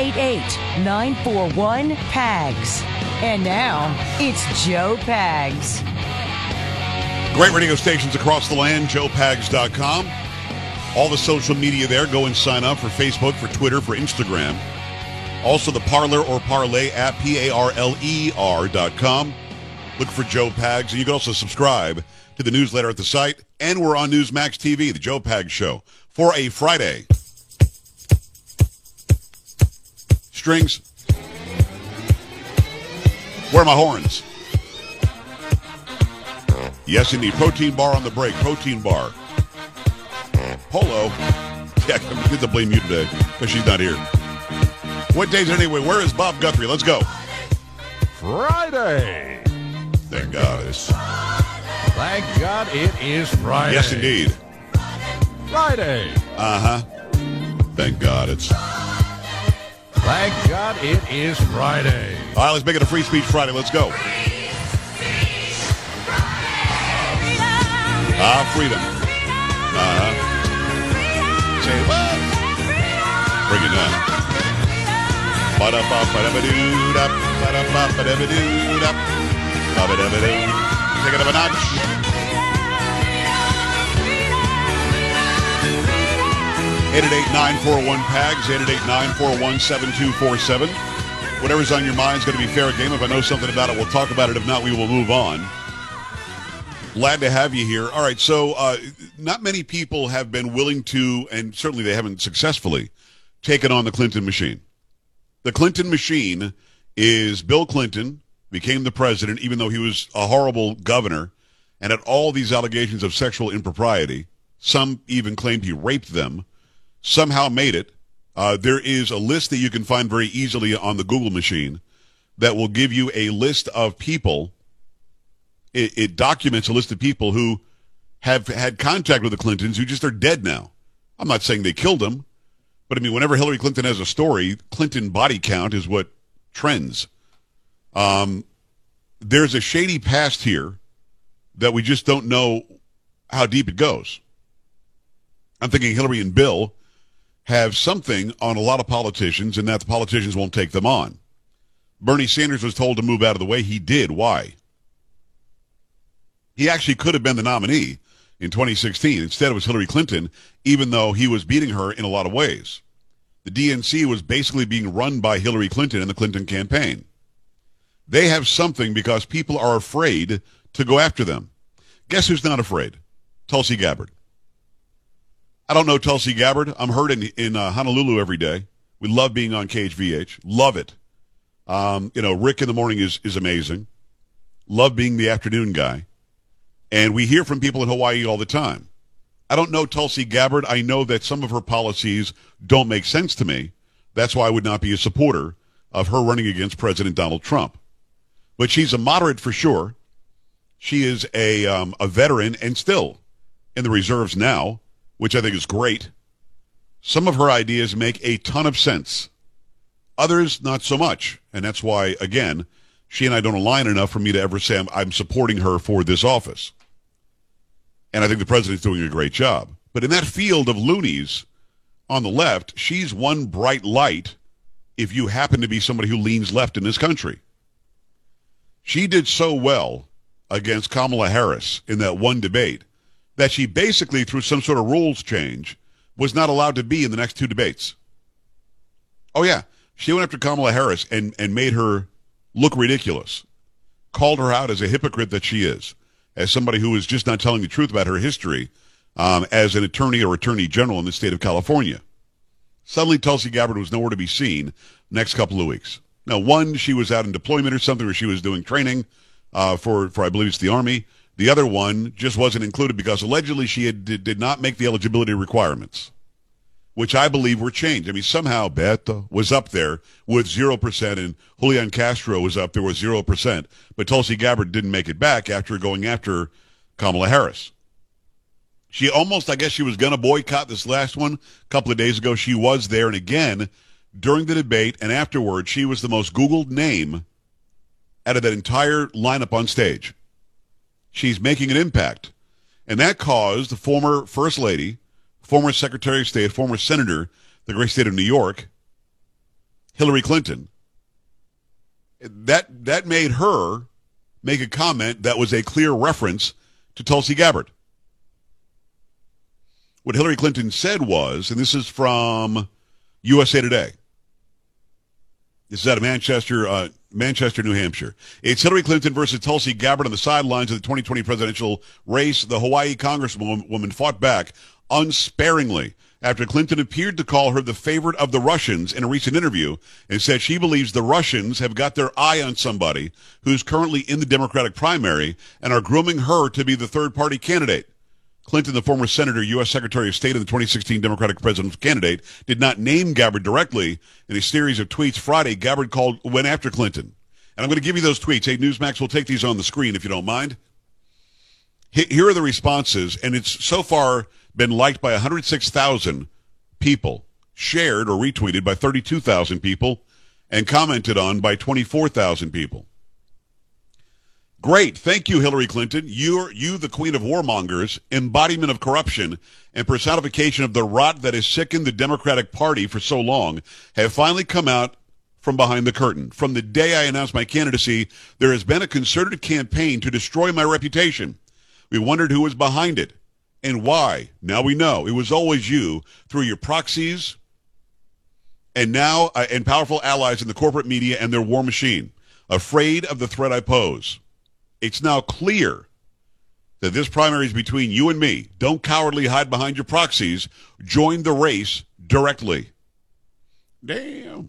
888-941-PAGS. And now, it's Joe Pags. Great radio stations across the land, joepags.com. All the social media there. Go and sign up for Facebook, for Twitter, for Instagram. Also the Parler or Parlay app, PARLER.com. Look for Joe Pags. And you can also subscribe to the newsletter at the site. And we're on Newsmax TV, the Joe Pags Show, for a Friday. Strings. Where are my horns? Yes, indeed. Protein bar on the break. Protein bar. Polo. Yeah, I get to blame you today because she's not here. What day is it anyway? Where is Bob Guthrie? Let's go. Friday. Thank God. Thank God it is Friday. Yes, indeed. Friday. Uh-huh. Thank God it's... Thank God it is Friday. All right, let's make it a Free Speech Friday. Let's go. Freedom. Uh-huh. Say what? Bring it down. Take it up a notch. Eight 888-941-PAGS, 888-941-7247. Whatever's on your mind is going to be fair game. If I know something about it, we'll talk about it. If not, we will move on. Glad to have you here. All right, so not many people have been willing to, and certainly they haven't successfully, taken on the Clinton machine. The Clinton machine is Bill Clinton became the president, even though he was a horrible governor and had all these allegations of sexual impropriety. Some even claimed he raped them. Somehow made it. There is a list that you can find very easily on the Google machine that will give you a list of people. It documents a list of people who have had contact with the Clintons who just are dead now. I'm not saying they killed them, but I mean, whenever Hillary Clinton has a story, Clinton body count is what trends. There's a shady past here that we just don't know how deep it goes. I'm thinking Hillary and Bill have something on a lot of politicians and that the politicians won't take them on. Bernie Sanders was told to move out of the way. He did. Why? He actually could have been the nominee in 2016. Instead, it was Hillary Clinton, even though he was beating her in a lot of ways. The DNC was basically being run by Hillary Clinton and the Clinton campaign. They have something because people are afraid to go after them. Guess who's not afraid? Tulsi Gabbard. I don't know Tulsi Gabbard. I'm heard in Honolulu every day. We love being on KHVH. Love it. Rick in the morning is amazing. Love being the afternoon guy. And we hear from people in Hawaii all the time. I don't know Tulsi Gabbard. I know that some of her policies don't make sense to me. That's why I would not be a supporter of her running against President Donald Trump. But she's a moderate for sure. She is a veteran and still in the reserves now, which I think is great. Some of her ideas make a ton of sense. Others, not so much. And that's why, again, she and I don't align enough for me to ever say I'm supporting her for this office. And I think the president's doing a great job. But in that field of loonies on the left, she's one bright light if you happen to be somebody who leans left in this country. She did so well against Kamala Harris in that one debate that she basically, through some sort of rules change, was not allowed to be in the next two debates. Oh, yeah. She went after Kamala Harris and made her look ridiculous, called her out as a hypocrite that she is, as somebody who is just not telling the truth about her history as an attorney or attorney general in the state of California. Suddenly, Tulsi Gabbard was nowhere to be seen next couple of weeks. Now, one, she was out in deployment or something, or she was doing training for I believe it's the Army. The other one just wasn't included because allegedly she did not make the eligibility requirements, which I believe were changed. I mean, somehow Beto was up there with 0% and Julian Castro was up there with 0%, but Tulsi Gabbard didn't make it back after going after Kamala Harris. She almost, I guess she was going to boycott this last one. A couple of days ago, she was there, and again, during the debate and afterward, she was the most Googled name out of that entire lineup on stage. She's making an impact. And that caused the former First Lady, former Secretary of State, former Senator, the great state of New York, Hillary Clinton. That made her make a comment that was a clear reference to Tulsi Gabbard. What Hillary Clinton said was, and this is from USA Today. This is out of Manchester, New Hampshire. It's Hillary Clinton versus Tulsi Gabbard on the sidelines of the 2020 presidential race. The Hawaii Congresswoman fought back unsparingly after Clinton appeared to call her the favorite of the Russians in a recent interview and said she believes the Russians have got their eye on somebody who's currently in the Democratic primary and are grooming her to be the third-party candidate. Clinton, the former senator, U.S. Secretary of State, and the 2016 Democratic presidential candidate, did not name Gabbard directly. In a series of tweets Friday, Gabbard went after Clinton. And I'm going to give you those tweets. Hey, Newsmax, we'll take these on the screen if you don't mind. Here are the responses, and it's so far been liked by 106,000 people, shared or retweeted by 32,000 people, and commented on by 24,000 people. Great. Thank you, Hillary Clinton. You, the queen of warmongers, embodiment of corruption, and personification of the rot that has sickened the Democratic Party for so long, have finally come out from behind the curtain. From the day I announced my candidacy, there has been a concerted campaign to destroy my reputation. We wondered who was behind it and why. Now we know. It was always you through your proxies and now and powerful allies in the corporate media and their war machine, afraid of the threat I pose. It's now clear that this primary is between you and me. Don't cowardly hide behind your proxies. Join the race directly. Damn.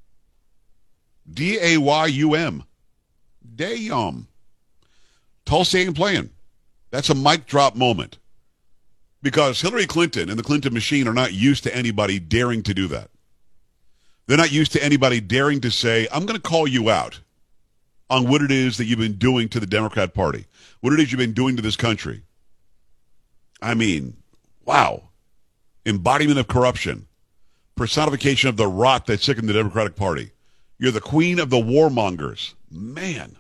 D-A-Y-U-M. Damn. Tulsi ain't playing. That's a mic drop moment. Because Hillary Clinton and the Clinton machine are not used to anybody daring to do that. They're not used to anybody daring to say, I'm going to call you out on what it is that you've been doing to the Democrat Party, what it is you've been doing to this country. I mean, wow. Embodiment of corruption, personification of the rot that sickened the Democratic Party. You're the queen of the warmongers. Man.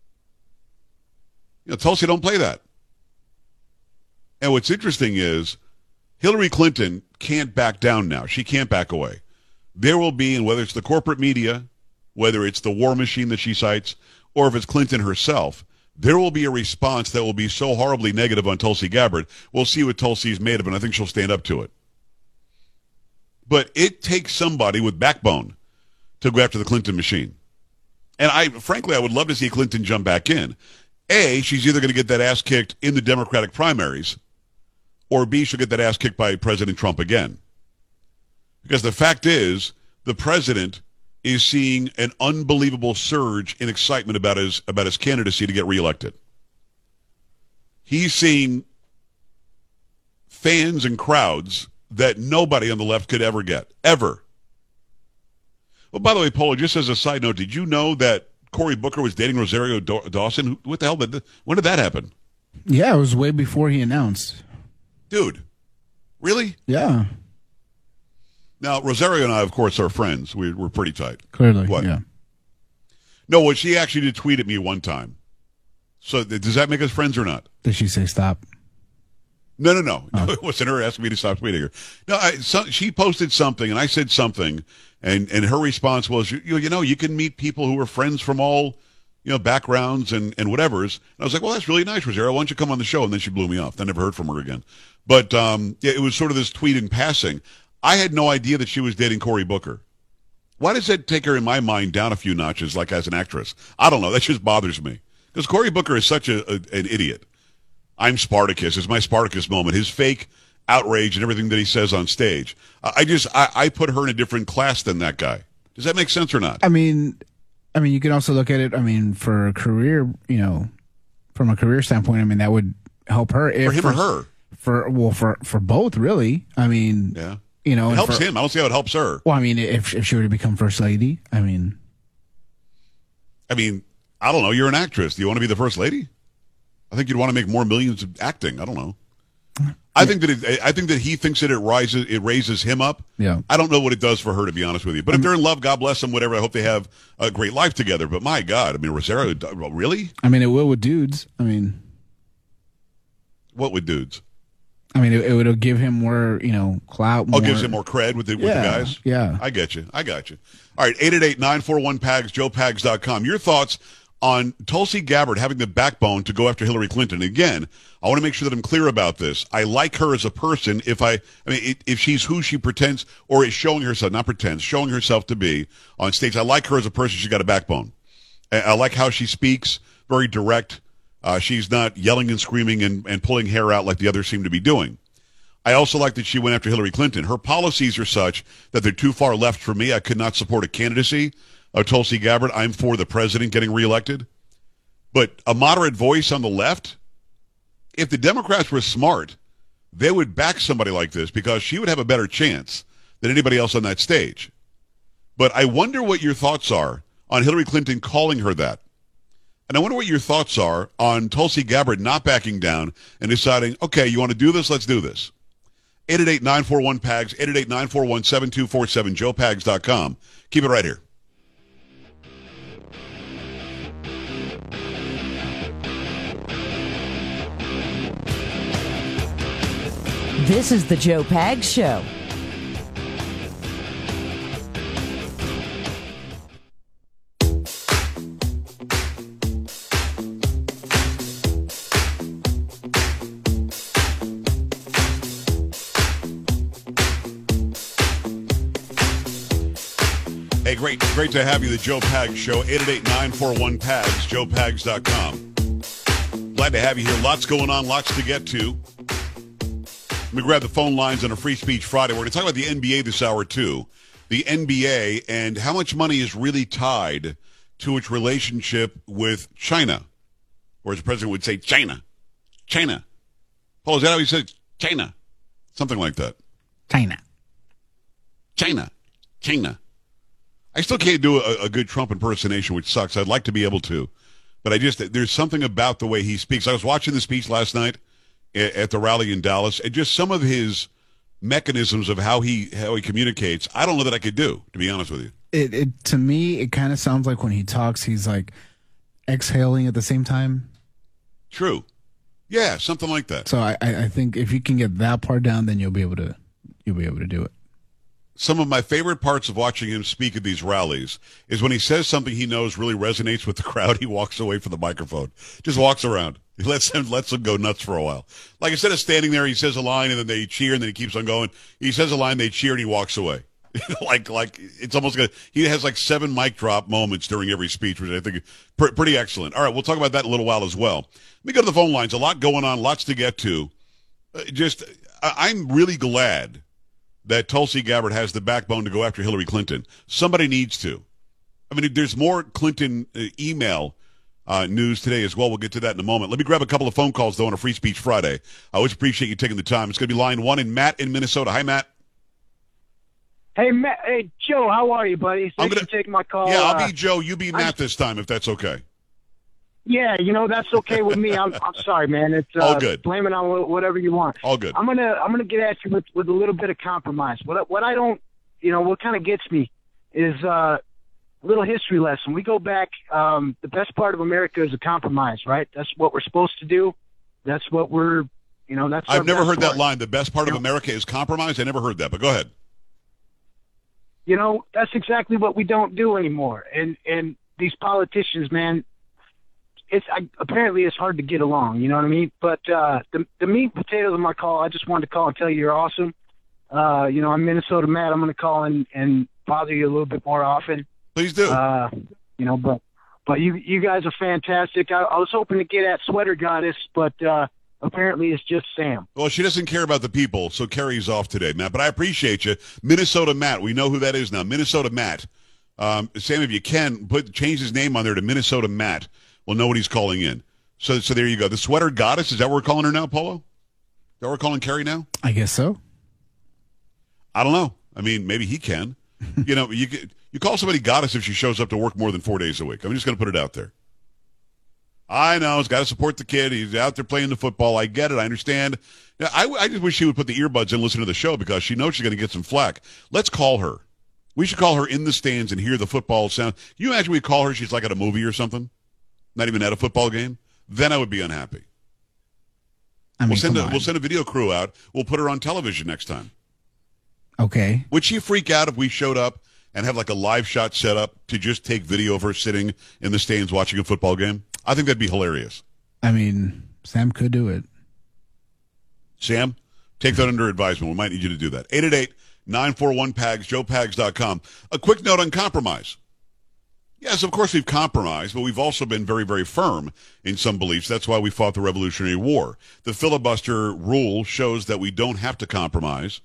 Tulsi don't play that. And what's interesting is Hillary Clinton can't back down now. She can't back away. There will be, and whether it's the corporate media, whether it's the war machine that she cites, or if it's Clinton herself, there will be a response that will be so horribly negative on Tulsi Gabbard. We'll see what Tulsi's made of, and I think she'll stand up to it. But it takes somebody with backbone to go after the Clinton machine. And frankly, I would love to see Clinton jump back in. A, she's either going to get that ass kicked in the Democratic primaries, or B, she'll get that ass kicked by President Trump again. Because the fact is, the president is seeing an unbelievable surge in excitement about his candidacy to get reelected. He's seeing fans and crowds that nobody on the left could ever get, ever. Well, by the way, Polo, just as a side note, did you know that Cory Booker was dating Rosario Dawson? What the hell when did that happen? Yeah, it was way before he announced. Dude, really? Yeah. Now, Rosario and I, of course, are friends. We're pretty tight. Clearly, what? Yeah. No, well, she actually did tweet at me one time. So does that make us friends or not? Did she say stop? No. Oh. It wasn't her asking me to stop tweeting her. No, she posted something, and I said something, and her response was, you can meet people who are friends from all, backgrounds and whatevers. And I was like, well, that's really nice, Rosario. Why don't you come on the show? And then she blew me off. I never heard from her again. But it was sort of this tweet in passing. I had no idea that she was dating Cory Booker. Why does that take her, in my mind, down a few notches, like as an actress? I don't know. That just bothers me. Because Cory Booker is such an idiot. I'm Spartacus. It's my Spartacus moment. His fake outrage and everything that he says on stage. I put her in a different class than that guy. Does that make sense or not? I mean, you can also look at it, for a career, from a career standpoint, that would help her. For him or her? For both, really. Yeah. It helps him. I don't see how it helps her. Well, if she were to become first lady, I don't know. You're an actress. Do you want to be the first lady? I think you'd want to make more millions of acting. I don't know. I think that he thinks that it raises him up. Yeah. I don't know what it does for her, to be honest with you. But if they're in love, God bless them, whatever. I hope they have a great life together. But my God, Rosario, really? It will with dudes. What with dudes? I mean, it would give him more, clout. More. Gives him more cred with the guys. Yeah. I get you. All right, 888-941-PAGS, joepags.com. Your thoughts on Tulsi Gabbard having the backbone to go after Hillary Clinton. Again, I want to make sure that I'm clear about this. I like her as a person if she's who she pretends or is showing herself to be on stage. I like her as a person. She's got a backbone. I like how she speaks, very direct. She's not yelling and screaming and pulling hair out like the others seem to be doing. I also like that she went after Hillary Clinton. Her policies are such that they're too far left for me. I could not support a candidacy of Tulsi Gabbard. I'm for the president getting reelected. But a moderate voice on the left, if the Democrats were smart, they would back somebody like this because she would have a better chance than anybody else on that stage. But I wonder what your thoughts are on Hillary Clinton calling her that. And I wonder what your thoughts are on Tulsi Gabbard not backing down and deciding, okay, you want to do this? Let's do this. 888-941-PAGS, 888-941-7247, joepags.com. Keep it right here. This is the Joe Pags Show. Hey, great to have you, the Joe Pags Show, 888-941-PAGS, joepags.com. Glad to have you here. Lots going on, lots to get to. Let me grab the phone lines on a Free Speech Friday. We're going to talk about the NBA this hour, too. The NBA and how much money is really tied to its relationship with China. Or as the president would say, China. China. Paul, is that how he says China? Something like that. China. I still can't do a good Trump impersonation, which sucks. I'd like to be able to. But there's something about the way he speaks. I was watching the speech last night at the rally in Dallas, and just some of his mechanisms of how he communicates, I don't know that I could do, to be honest with you. It to me, it kind of sounds like when he talks, he's like exhaling at the same time. True. Yeah, something like that. So I think if you can get that part down, then you'll be able to do it. Some of my favorite parts of watching him speak at these rallies is when he says something he knows really resonates with the crowd, he walks away from the microphone. Just walks around. He lets them go nuts for a while. Like, instead of standing there, he says a line and then they cheer and then he keeps on going. He says a line, they cheer, and he walks away. like it's almost good. He has like 7 mic drop moments during every speech, which I think is pretty excellent. All right, we'll talk about that in a little while as well. Let me go to the phone lines. A lot going on, lots to get to. I'm really glad that Tulsi Gabbard has the backbone to go after Hillary Clinton. Somebody needs to. I mean, there's more Clinton email news today as well. We'll get to that in a moment. Let me grab a couple of phone calls, though, on a Free Speech Friday. I always appreciate you taking the time. It's going to be line 1 in Matt in Minnesota. Hi, Matt. Hey, Matt. Hey, Joe. How are you, buddy? Thanks for taking my call. Yeah, I'll be Joe. You be Matt this time, if that's okay. Yeah, that's okay with me. I'm sorry, man. It's all good. Blame it on whatever you want. All good. I'm gonna get at you with a little bit of compromise. What I don't, what kind of gets me is a little history lesson. We go back. The best part of America is a compromise, right? That's what we're supposed to do. That's what we're, that's. I've never heard that line. The best part of America is compromise. I never heard that, but go ahead. That's exactly what we don't do anymore. And these politicians, man. Apparently it's hard to get along, you know what I mean? But the meat and potatoes of my call, I just wanted to call and tell you you're awesome. I'm Minnesota Matt. I'm going to call and bother you a little bit more often. Please do. But you guys are fantastic. I was hoping to get at Sweater Goddess, but apparently it's just Sam. Well, she doesn't care about the people, so Carrie's off today, Matt. But I appreciate you. Minnesota Matt. We know who that is now. Minnesota Matt. Sam, if you can, change his name on there to Minnesota Matt. We'll know what he's calling in. So there you go. The Sweater Goddess, is that what we're calling her now, Polo? Is that what we're calling Carrie now? I guess so. I don't know. I mean, maybe he can. You call somebody goddess if she shows up to work more than 4 days a week. I'm just going to put it out there. I know. He's got to support the kid. He's out there playing the football. I get it. I understand. I just wish she would put the earbuds in and listen to the show because she knows she's going to get some flack. Let's call her. We should call her in the stands and hear the football sound. Can you imagine we call her, she's like at a movie or something? Not even at a football game? Then I would be unhappy. I mean, we'll send a video crew out. We'll put her on television next time. Okay. Would she freak out if we showed up and had like a live shot set up to just take video of her sitting in the stands watching a football game? I think that'd be hilarious. I mean, Sam could do it. Sam, take that under advisement. We might need you to do that. 888-941-PAGS, joepags.com. A quick note on compromise. Yes, of course we've compromised, but we've also been very, very firm in some beliefs. That's why we fought the Revolutionary War. The filibuster rule shows that we don't have to compromise.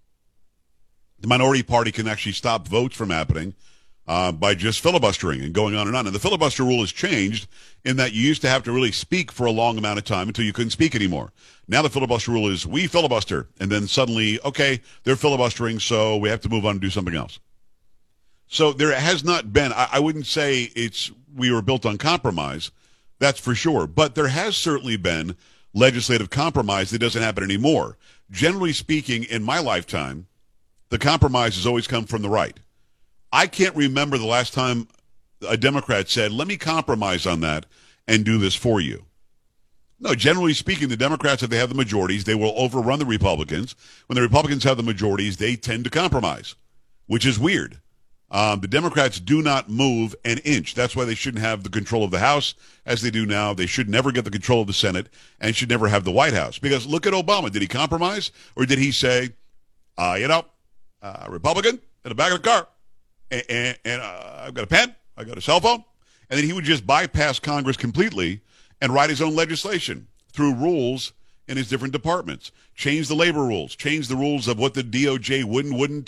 The minority party can actually stop votes from happening by just filibustering and going on and on. And the filibuster rule has changed in that you used to have to really speak for a long amount of time until you couldn't speak anymore. Now the filibuster rule is we filibuster, and then suddenly, okay, they're filibustering, so we have to move on and do something else. So there has not been, I wouldn't say we were built on compromise, that's for sure, but there has certainly been legislative compromise that doesn't happen anymore. Generally speaking, in my lifetime, the compromise has always come from the right. I can't remember the last time a Democrat said, let me compromise on that and do this for you. No, generally speaking, the Democrats, if they have the majorities, they will overrun the Republicans. When the Republicans have the majorities, they tend to compromise, which is weird. The Democrats do not move an inch. That's why they shouldn't have the control of the House as they do now. They should never get the control of the Senate and should never have the White House. Because look at Obama. Did he compromise? Or did he say, Republican in the back of the car, and I've got a pen, I've got a cell phone, and then he would just bypass Congress completely and write his own legislation through rules in his different departments. Change the labor rules. Change the rules of what the DOJ wouldn't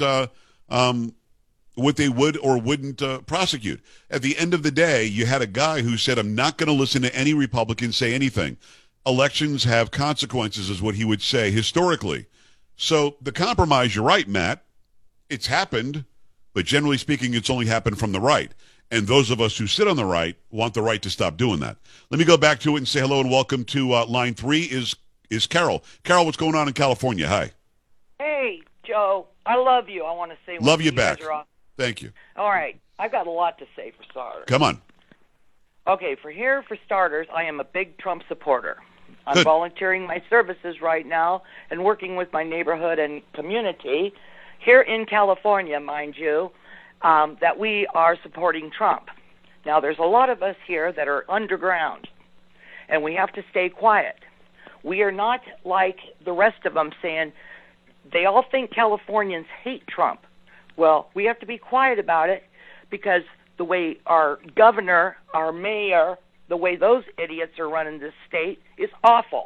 what they would or wouldn't prosecute. At the end of the day, you had a guy who said, I'm not going to listen to any Republican say anything. Elections have consequences, is what he would say historically. So the compromise, you're right, Matt, it's happened, but generally speaking, it's only happened from the right. And those of us who sit on the right want the right to stop doing that. Let me go back to it and say hello and welcome to line 3 is Carol. Carol, what's going on in California? Hi. Hey, Joe. I love you. I want to say love you back. Thank you. All right. I've got a lot to say for starters. Come on. Okay, for starters, I am a big Trump supporter. I'm Good. volunteering my services right now and working with my neighborhood and community here in California, mind you, that we are supporting Trump. Now, there's a lot of us here that are underground, and we have to stay quiet. We are not like the rest of them saying they all think Californians hate Trump. Well, we have to be quiet about it because the way our governor, our mayor, the way those idiots are running this state is awful.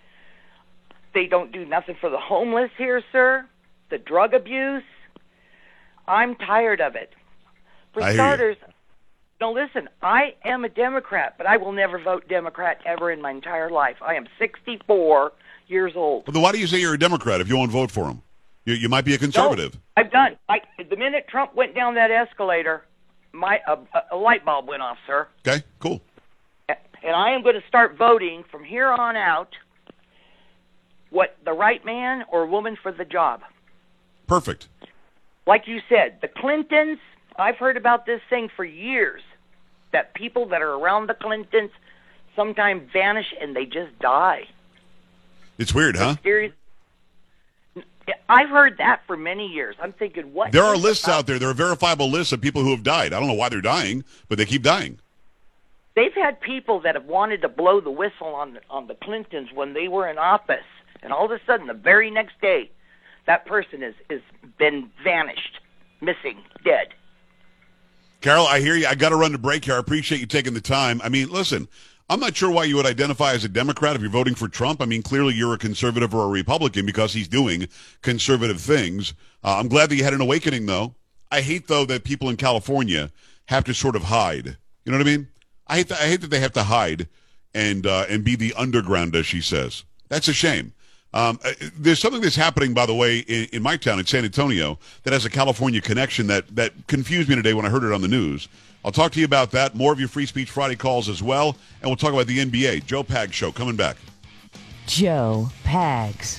They don't do nothing for the homeless here, sir. The drug abuse. I'm tired of it. For starters, now listen, I am a Democrat, but I will never vote Democrat ever in my entire life. I am 64 years old. Well, then why do you say you're a Democrat if you won't vote for him? You might be a conservative. No, I've done. The minute Trump went down that escalator, a light bulb went off, sir. Okay, cool. And I am going to start voting from here on out what the right man or woman for the job. Perfect. Like you said, the Clintons, I've heard about this thing for years, that people that are around the Clintons sometimes vanish and they just die. It's weird, huh? I've heard that for many years. I'm thinking, what? There are lists out there. There are verifiable lists of people who have died. I don't know why they're dying, but they keep dying. They've had people that have wanted to blow the whistle on the Clintons when they were in office, and all of a sudden, the very next day, that person is been vanished, missing, dead. Carol, I hear you. I got to run to break here. I appreciate you taking the time. I mean, listen, I'm not sure why you would identify as a Democrat if you're voting for Trump. I mean, clearly you're a conservative or a Republican because he's doing conservative things. I'm glad that you had an awakening, though. I hate, though, that people in California have to sort of hide. You know what I mean? I hate that they have to hide and be the underground, as she says. That's a shame. There's something that's happening, by the way, in my town, in San Antonio, that has a California connection that confused me today when I heard it on the news. I'll talk to you about that. More of your Free Speech Friday calls as well. And we'll talk about the NBA. Joe Pags Show coming back. Joe Pags.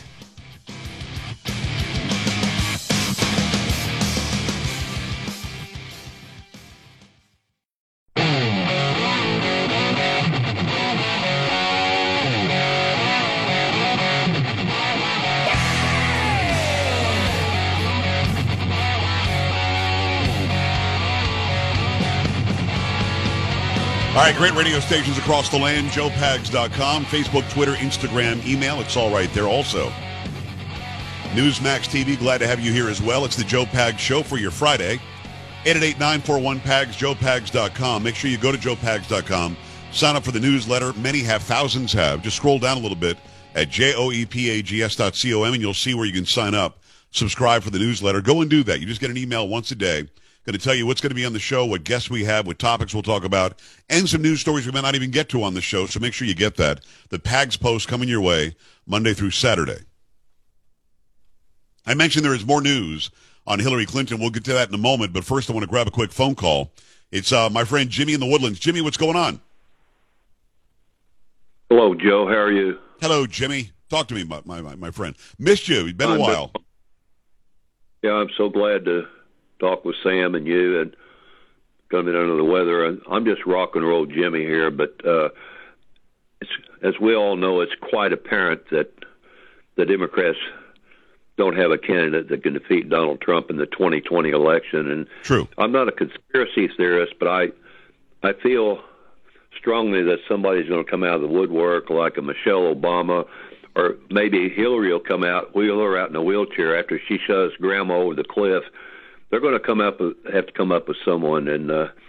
All right, great radio stations across the land, joepags.com, Facebook, Twitter, Instagram, email. It's all right there also. Newsmax TV, glad to have you here as well. It's the Joe Pags Show for your Friday. 888-941-PAGS, joepags.com. Make sure you go to joepags.com. Sign up for the newsletter. Many have, thousands have. Just scroll down a little bit at joepags.com, and you'll see where you can sign up. Subscribe for the newsletter. Go and do that. You just get an email once a day. Going to tell you what's going to be on the show, what guests we have, what topics we'll talk about, and some news stories we may not even get to on the show, so make sure you get that. The Pags Post coming your way Monday through Saturday. I mentioned there is more news on Hillary Clinton. We'll get to that in a moment, but first I want to grab a quick phone call. It's my friend Jimmy in the Woodlands. Jimmy, what's going on? Hello, Joe. How are you? Hello, Jimmy. Talk to me, my friend. Missed you. It's been a while. Yeah, I'm so glad to talk with Sam and you, and coming under the weather. I'm just rock and roll Jimmy here, but as we all know, it's quite apparent that the Democrats don't have a candidate that can defeat Donald Trump in the 2020 election. And true. I'm not a conspiracy theorist, but I feel strongly that somebody's going to come out of the woodwork, like a Michelle Obama, or maybe Hillary will come out, wheel her out in a wheelchair after she shoves Grandma over the cliff. They're going to have to come up with someone, and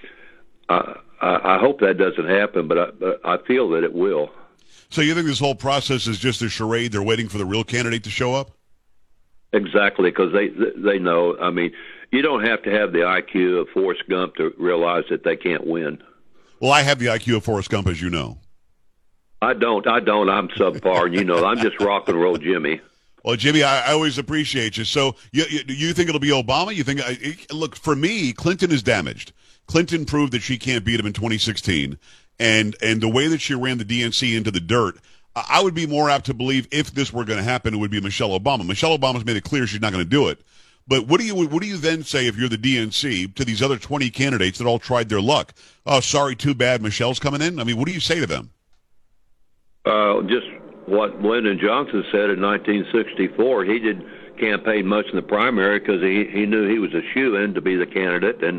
I hope that doesn't happen, but I feel that it will. So you think this whole process is just a charade? They're waiting for the real candidate to show up? Exactly, because they know. I mean, you don't have to have the IQ of Forrest Gump to realize that they can't win. Well, I have the IQ of Forrest Gump, as you know. I don't. I'm subpar, and you know, I'm just rock and roll Jimmy. Well, Jimmy, I always appreciate you. So you think it'll be Obama? You think? Look, for me, Clinton is damaged. Clinton proved that she can't beat him in 2016, and the way that she ran the DNC into the dirt, I would be more apt to believe if this were going to happen, it would be Michelle Obama. Michelle Obama's made it clear she's not going to do it. But what do you then say if you're the DNC to these other 20 candidates that all tried their luck? Oh, sorry, too bad, Michelle's coming in. I mean, what do you say to them? Just what Lyndon Johnson said in 1964. He did campaign much in the primary because he knew he was a shoo-in to be the candidate, and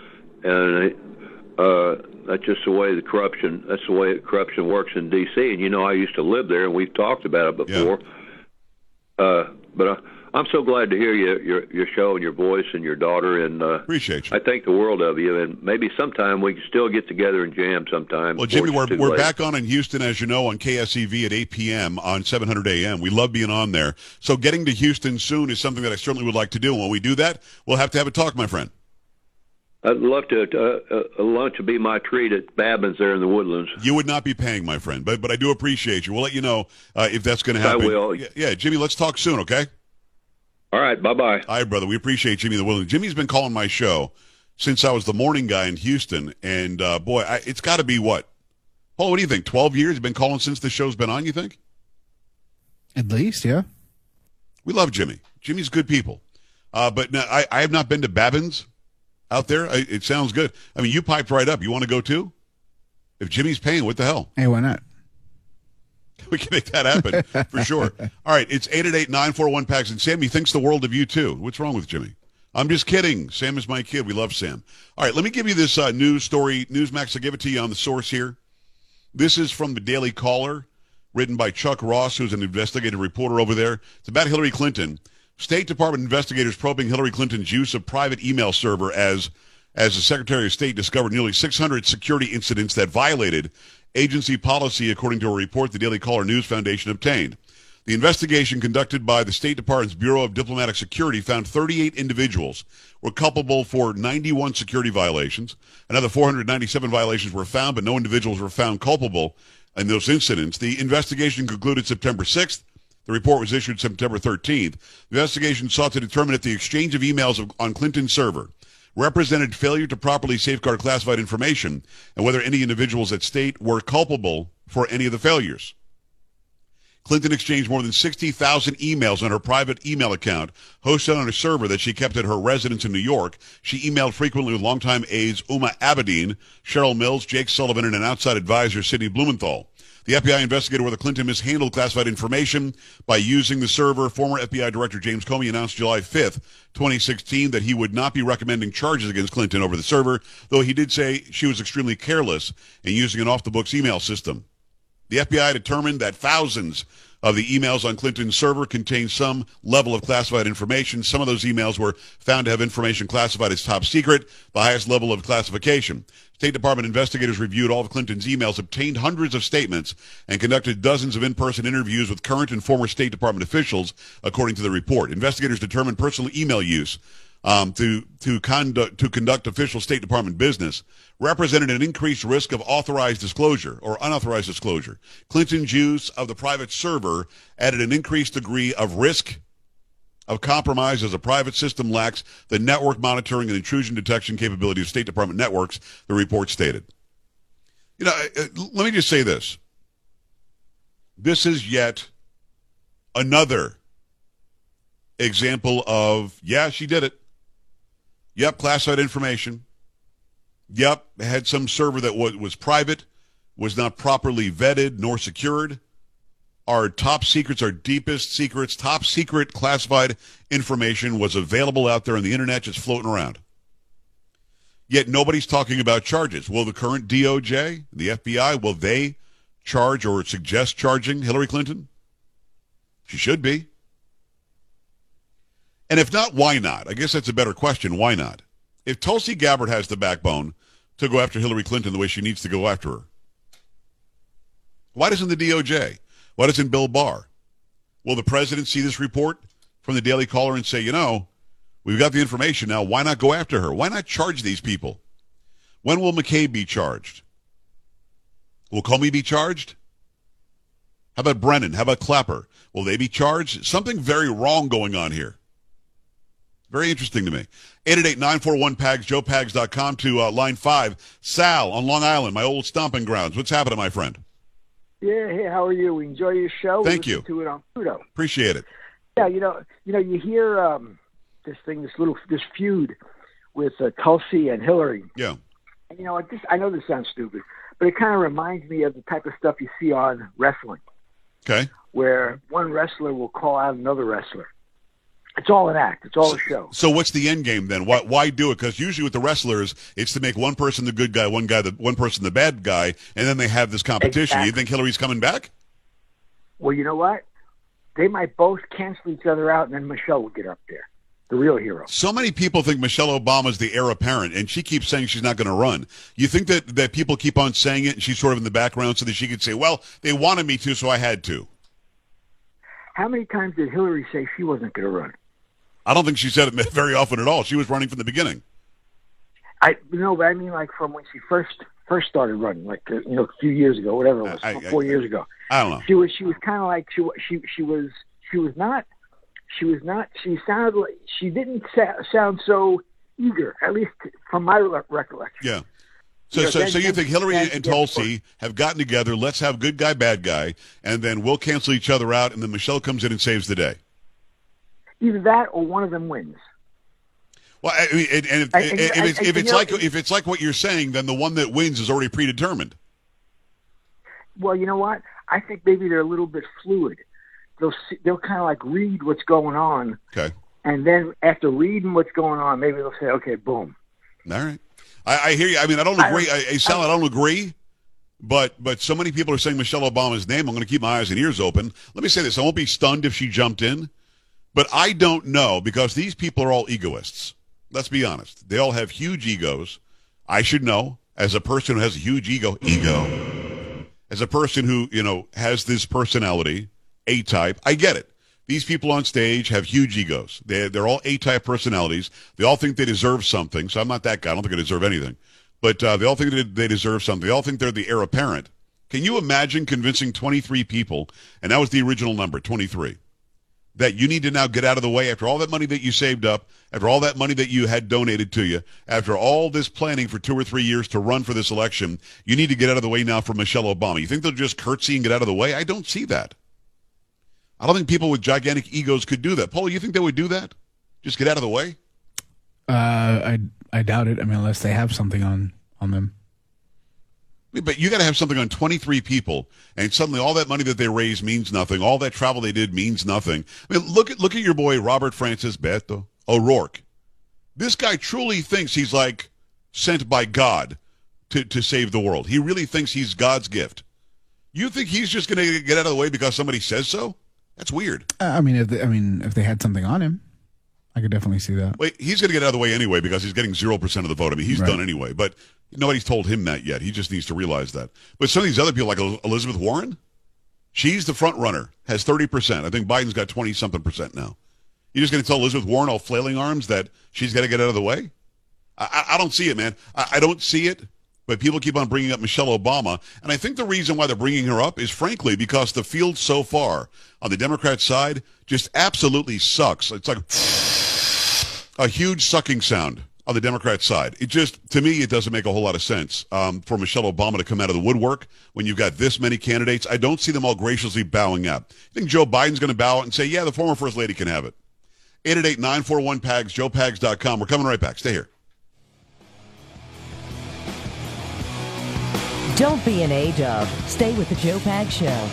that's just the way corruption works in D.C. And you know, I used to live there, and we've talked about it before. Yeah. But I'm so glad to hear your show and your voice and your daughter, and appreciate you. I think the world of you, and maybe sometime we can still get together and jam sometime. Well, Jimmy, we're back on in Houston, as you know, on KSEV at 8 p.m. on 700 a.m. We love being on there. So getting to Houston soon is something that I certainly would like to do. And when we do that, we'll have to have a talk, my friend. I'd love to. Lunch would be my treat at Babin's there in the Woodlands. You would not be paying, my friend, but I do appreciate you. We'll let you know if that's going to happen. I will. Yeah, Jimmy, let's talk soon, okay? All right, bye-bye. All right, brother. We appreciate Jimmy in the Woodlands. Jimmy's been calling my show since I was the morning guy in Houston, and boy, it's got to be what? Paul, what do you think? 12 years? You've been calling since the show's been on, you think? At least, yeah. We love Jimmy. Jimmy's good people. But no, I have not been to Babin's out there. It sounds good. I mean, you piped right up. You want to go too? If Jimmy's paying, what the hell? Hey, why not? We can make that happen for sure. All right, it's 888-941-PAGS. And Sam, he thinks the world of you too. What's wrong with Jimmy? I'm just kidding. Sam is my kid. We love Sam. All right, let me give you this news story. Newsmax, I'll give it to you on the source here. This is from the Daily Caller, written by Chuck Ross, who's an investigative reporter over there. It's about Hillary Clinton. State Department investigators probing Hillary Clinton's use of private email server as the Secretary of State discovered nearly 600 security incidents that violated agency policy, according to a report the Daily Caller News Foundation obtained. The investigation conducted by the State Department's Bureau of Diplomatic Security found 38 individuals were culpable for 91 security violations. Another 497 violations were found, but no individuals were found culpable in those incidents. The investigation concluded September 6th. The report was issued September 13th. The investigation sought to determine if the exchange of emails on Clinton's server represented failure to properly safeguard classified information and whether any individuals at State were culpable for any of the failures. Clinton exchanged more than 60,000 emails on her private email account hosted on a server that she kept at her residence in New York. She emailed frequently with longtime aides Uma Abedin, Cheryl Mills, Jake Sullivan, and an outside advisor, Sidney Blumenthal. The FBI investigated whether Clinton mishandled classified information by using the server. Former FBI Director James Comey announced July 5th, 2016, that he would not be recommending charges against Clinton over the server, though he did say she was extremely careless in using an off-the-books email system. The FBI determined that thousands of the emails on Clinton's server contained some level of classified information. Some of those emails were found to have information classified as top secret, the highest level of classification. State Department investigators reviewed all of Clinton's emails, obtained hundreds of statements, and conducted dozens of in-person interviews with current and former State Department officials, according to the report. Investigators determined personal email use to conduct official State Department business represented an increased risk of authorized disclosure or unauthorized disclosure. Clinton's use of the private server added an increased degree of risk of compromise as a private system lacks the network monitoring and intrusion detection capability of State Department networks, the report stated. Let me just say this. This is yet another example of, yeah, she did it. Yep, classified information. Yep, had some server that was private, was not properly vetted nor secured. Our top secrets, our deepest secrets, top secret classified information was available out there on the internet just floating around. Yet nobody's talking about charges. Will the current DOJ, the FBI, will they charge or suggest charging Hillary Clinton? She should be. And if not, why not? I guess that's a better question. Why not? If Tulsi Gabbard has the backbone to go after Hillary Clinton the way she needs to go after her, why doesn't the DOJ? Why doesn't Bill Barr? Will the president see this report from the Daily Caller and say, we've got the information now. Why not go after her? Why not charge these people? When will McCabe be charged? Will Comey be charged? How about Brennan? How about Clapper? Will they be charged? Something very wrong going on here. Very interesting to me. 888-941-PAGS, joepags.com to line 5. Sal on Long Island, my old stomping grounds. What's happening, my friend? Yeah, hey, how are you? We enjoy your show. Thank you. To it on Pluto. Appreciate it. Yeah, you hear this feud with Tulsi and Hillary. Yeah. And, I know this sounds stupid, but it kind of reminds me of the type of stuff you see on wrestling. Okay. Where one wrestler will call out another wrestler. It's all an act. It's all a show. So what's the end game then? Why do it? Because usually with the wrestlers, it's to make one person the good guy, one person the bad guy, and then they have this competition. Exactly. You think Hillary's coming back? Well, you know what? They might both cancel each other out, and then Michelle will get up there, the real hero. So many people think Michelle Obama's the heir apparent, and she keeps saying she's not going to run. You think that people keep on saying it, and she's sort of in the background so that she could say, well, they wanted me to, so I had to. How many times did Hillary say she wasn't going to run? I don't think she said it very often at all. She was running from the beginning. But I mean like from when she first started running, like a few years ago, whatever it was, 4 years ago. I don't know. She was kind of like she sounded like she didn't sound so eager, at least from my recollection. Yeah. So you think Hillary and Tulsi have gotten together, let's have good guy, bad guy, and then we'll cancel each other out, and then Michelle comes in and saves the day. Either that or one of them wins. Well, I mean, if it's like what you're saying, then the one that wins is already predetermined. Well, you know what? I think maybe they're a little bit fluid. They'll kind of like read what's going on. Okay. And then after reading what's going on, maybe they'll say, okay, boom. All right. I hear you. I mean, I don't agree. Sal, I don't agree. But so many people are saying Michelle Obama's name. I'm going to keep my eyes and ears open. Let me say this. I won't be stunned if she jumped in. But I don't know, because these people are all egoists. Let's be honest. They all have huge egos. I should know, as a person who has a huge ego, as a person who, has this personality, A-type, I get it. These people on stage have huge egos. They're all A-type personalities. They all think they deserve something. So I'm not that guy. I don't think I deserve anything. But they all think that they deserve something. They all think they're the heir apparent. Can you imagine convincing 23 people, and that was the original number, 23, that you need to now get out of the way after all that money that you saved up, after all that money that you had donated to you, after all this planning for 2 or 3 years to run for this election, you need to get out of the way now for Michelle Obama. You think they'll just curtsy and get out of the way? I don't see that. I don't think people with gigantic egos could do that. Paul, you think they would do that? Just get out of the way? I doubt it. I mean, unless they have something on them. But you got to have something on 23 people, and suddenly all that money that they raised means nothing. All that travel they did means nothing. I mean, look at your boy Robert Francis Beto O'Rourke. This guy truly thinks he's like sent by God to save the world. He really thinks he's God's gift. You think he's just going to get out of the way because somebody says so? That's weird. If they had something on him, I could definitely see that. Wait, he's going to get out of the way anyway because he's getting 0% of the vote. I mean, he's done anyway, but nobody's told him that yet. He just needs to realize that. But some of these other people, like Elizabeth Warren, she's the front runner, has 30%. I think Biden's got 20-something% now. You're just going to tell Elizabeth Warren, all flailing arms, that she's got to get out of the way? I don't see it, man. I don't see it, but people keep on bringing up Michelle Obama. And I think the reason why they're bringing her up is, frankly, because the field so far on the Democrat side just absolutely sucks. It's like a huge sucking sound on the Democrat side. It just, to me, it doesn't make a whole lot of sense for Michelle Obama to come out of the woodwork when you've got this many candidates. I don't see them all graciously bowing out. I think Joe Biden's going to bow out and say, yeah, the former First Lady can have it. 888-941-PAGS, joepags.com. We're coming right back. Stay here. Don't be an A-dub. Stay with the Joe Pags Show.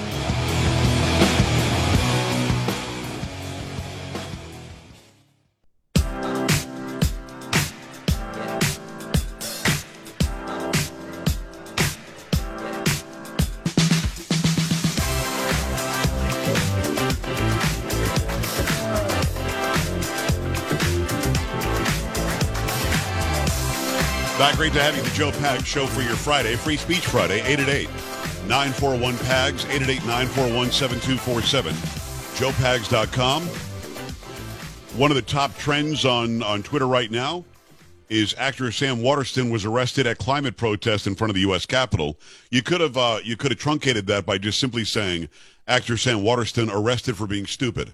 Great to have you, the Joe Pags Show for your Friday. Free Speech Friday, 888-941-PAGS, 888-941-7247, joepags.com. One of the top trends on Twitter right now is actor Sam Waterston was arrested at climate protest in front of the U.S. Capitol. You could have truncated that by just simply saying actor Sam Waterston arrested for being stupid.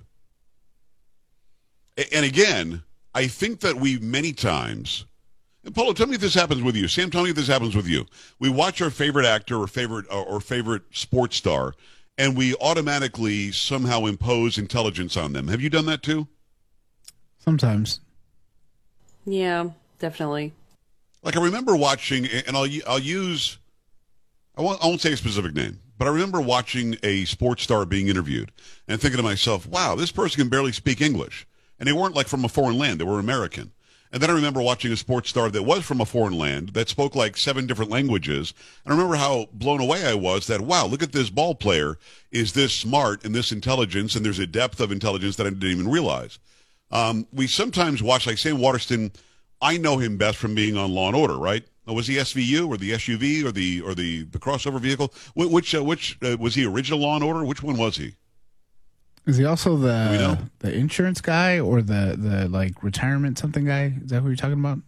And again, I think that we many times... And Polo, tell me if this happens with you. Sam, tell me if this happens with you. We watch our favorite actor or favorite sports star, and we automatically somehow impose intelligence on them. Have you done that too? Sometimes. Yeah, definitely. Like I remember watching, and I won't say a specific name, but I remember watching a sports star being interviewed and thinking to myself, wow, this person can barely speak English. And they weren't like from a foreign land. They were American. And then I remember watching a sports star that was from a foreign land that spoke like 7 different languages. And I remember how blown away I was that, wow, look at this ball player is this smart and this intelligence, and there's a depth of intelligence that I didn't even realize. We sometimes watch, like Sam Waterston, I know him best from being on Law & Order, right? Was he SVU or the SUV or the crossover vehicle? Which was he original Law & Order? Which one was he? Is he also the insurance guy or the like retirement something guy? Is that who you're talking about?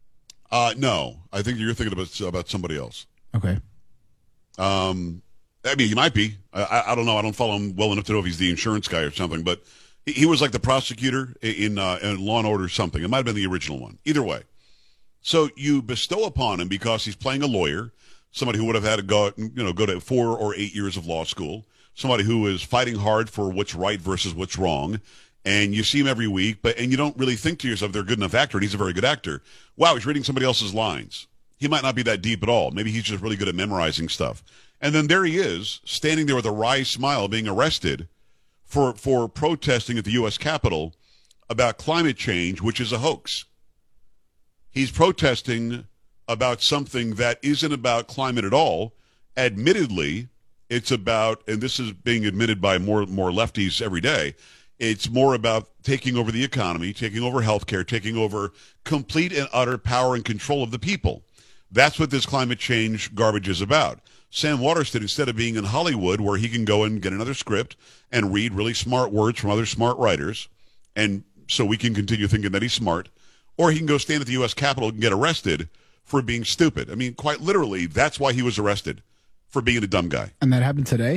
No, I think you're thinking about somebody else. Okay. I mean, he might be. I don't know. I don't follow him well enough to know if he's the insurance guy or something. But he was like the prosecutor in Law and Order or something. It might have been the original one. Either way, so you bestow upon him because he's playing a lawyer, somebody who would have had to go to 4 or 8 years of law school. Somebody who is fighting hard for what's right versus what's wrong, and you see him every week, and you don't really think to yourself, they're a good enough actor, and he's a very good actor. Wow, he's reading somebody else's lines. He might not be that deep at all. Maybe he's just really good at memorizing stuff. And then there he is, standing there with a wry smile, being arrested for protesting at the U.S. Capitol about climate change, which is a hoax. He's protesting about something that isn't about climate at all. Admittedly, it's about, and this is being admitted by more lefties every day, it's more about taking over the economy, taking over healthcare, taking over complete and utter power and control of the people. That's what this climate change garbage is about. Sam Waterston, instead of being in Hollywood where he can go and get another script and read really smart words from other smart writers, and so we can continue thinking that he's smart, or he can go stand at the U.S. Capitol and get arrested for being stupid. I mean, quite literally, that's why he was arrested. For being a dumb guy. And that happened today?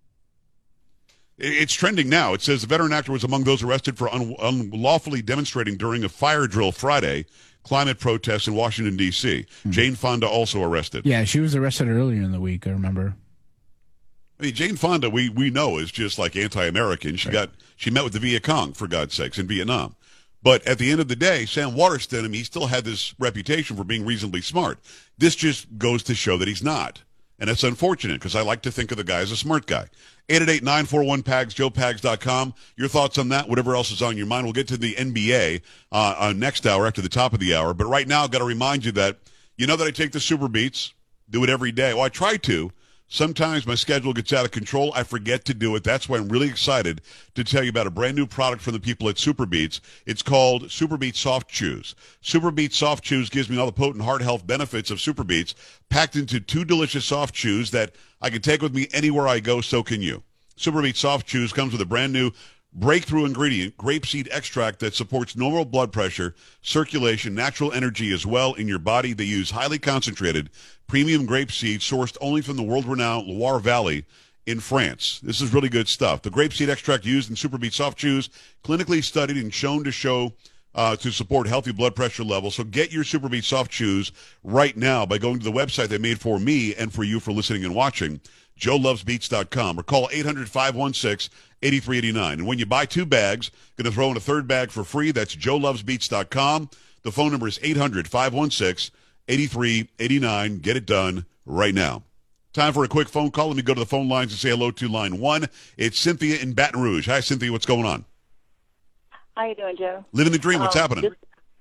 It's trending now. It says the veteran actor was among those arrested for unlawfully demonstrating during a fire drill Friday, climate protests in Washington, D.C. Mm-hmm. Jane Fonda also arrested. Yeah, she was arrested earlier in the week, I remember. I mean, Jane Fonda, we know, is just like anti-American. She met with the Viet Cong, for God's sakes, in Vietnam. But at the end of the day, Sam Waterston, he still had this reputation for being reasonably smart. This just goes to show that he's not. And it's unfortunate because I like to think of the guy as a smart guy. 888-941-PAGS, joepags.com. Your thoughts on that, whatever else is on your mind. We'll get to the NBA next hour after the top of the hour. But right now, I've got to remind you that you know that I take the Super Beats, do it every day. Well, I try to. Sometimes my schedule gets out of control. I forget to do it. That's why I'm really excited to tell you about a brand new product from the people at Super Beats. It's called Super Beats Soft Chews. Super Beats Soft Chews gives me all the potent heart health benefits of Super Beats, packed into 2 delicious soft chews that I can take with me anywhere I go, so can you. Super Beats Soft Chews comes with a brand new breakthrough ingredient, grapeseed extract that supports normal blood pressure, circulation, natural energy as well in your body. They use highly concentrated premium grapeseed sourced only from the world-renowned Loire Valley in France. This is really good stuff. The grapeseed extract used in Super Beats Soft Chews, clinically studied and shown to support healthy blood pressure levels. So get your Super Beats Soft Chews right now by going to the website they made for me and for you for listening and watching, joelovesbeats.com, or call 800-516-8389. And when you buy 2 bags, going to throw in a 3rd bag for free. That's joelovesbeats.com. The phone number is 800-516-8389. Get it done right now. Time for a quick phone call. Let me go to the phone lines and say hello to line 1. It's Cynthia in Baton Rouge. Hi, Cynthia. What's going on? How you doing, Joe? Living the dream. What's happening?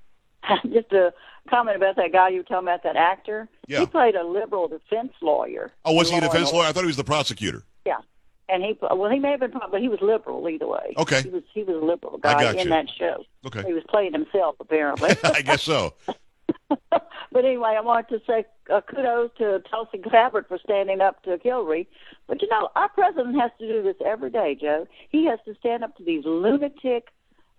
Just a comment about that guy you were talking about, that actor. Yeah. He played a liberal defense lawyer. Oh, was he a defense lawyer? I thought he was the prosecutor. Yeah. And he may have been, but he was liberal either way. Okay. He was a liberal guy in that show. Okay. He was playing himself, apparently. I guess so. But anyway, I wanted to say kudos to Tulsi Gabbard for standing up to Hillary. But, you know, our president has to do this every day, Joe. He has to stand up to these lunatic,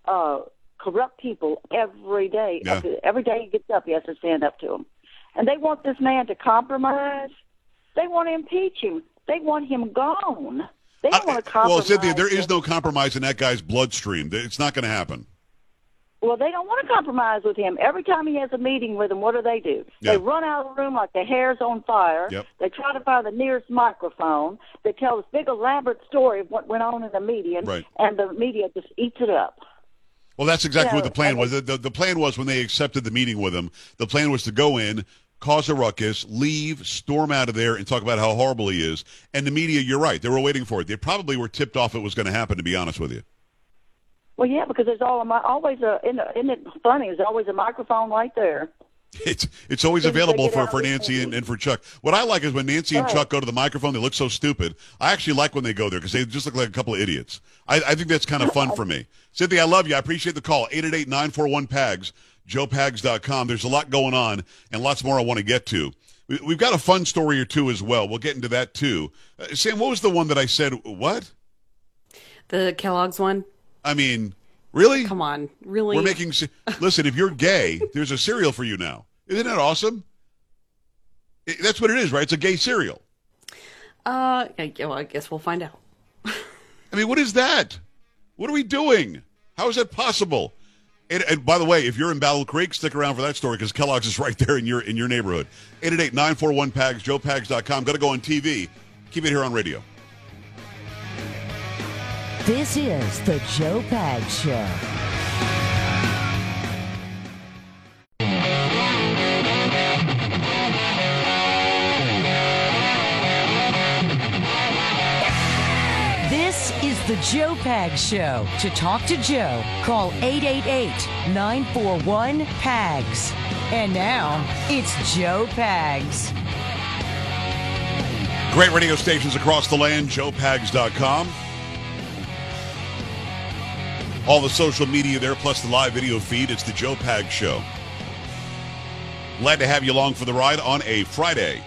corrupt people every day. Yeah. Every day he gets up, he has to stand up to them. And they want this man to compromise. They want to impeach him. They want him gone. They don't want to compromise. Well, Cynthia, there is no compromise in that guy's bloodstream. It's not going to happen. Well, they don't want to compromise with him. Every time he has a meeting with them, what do? Yeah. They run out of the room like their hair's on fire. Yep. They try to find the nearest microphone. They tell this big elaborate story of what went on in the meeting, Right. and the media just eats it up. Well, that's exactly what the plan was. The plan was when they accepted the meeting with him, the plan was to go in, cause a ruckus, leave, storm out of there, and talk about how horrible he is. And the media, you're right, they were waiting for it. They probably were tipped off it was going to happen, to be honest with you. Well, yeah, because there's always isn't it funny? There's always a microphone right there. It's always available for Nancy and for Chuck. What I like is when Nancy and Chuck go to the microphone, they look so stupid. I actually like when they go there because they just look like a couple of idiots. I think that's kind of fun for me. Cynthia, I love you. I appreciate the call. 888-941-PAGS, joepags.com. There's a lot going on and lots more I want to get to. We've got a fun story or two as well. We'll get into that too. Sam, what was the one that I said, what? The Kellogg's one. I mean, really? Come on, really? We're making. Listen, if you're gay, there's a cereal for you now. Isn't that awesome? That's what it is, right? It's a gay cereal. Well, I guess we'll find out. I mean, what is that? What are we doing? How is that possible? And by the way, if you're in Battle Creek, stick around for that story because Kellogg's is right there in your neighborhood. 888-941-PAGS, joepags.com. Got to go on TV. Keep it here on radio. This is the Joe Pags Show. This is the Joe Pags Show. To talk to Joe, call 888-941-PAGS. And now, it's Joe Pags. Great radio stations across the land, joepags.com. All the social media there, plus the live video feed. It's the Joe Pags Show. Glad to have you along for the ride on a Friday.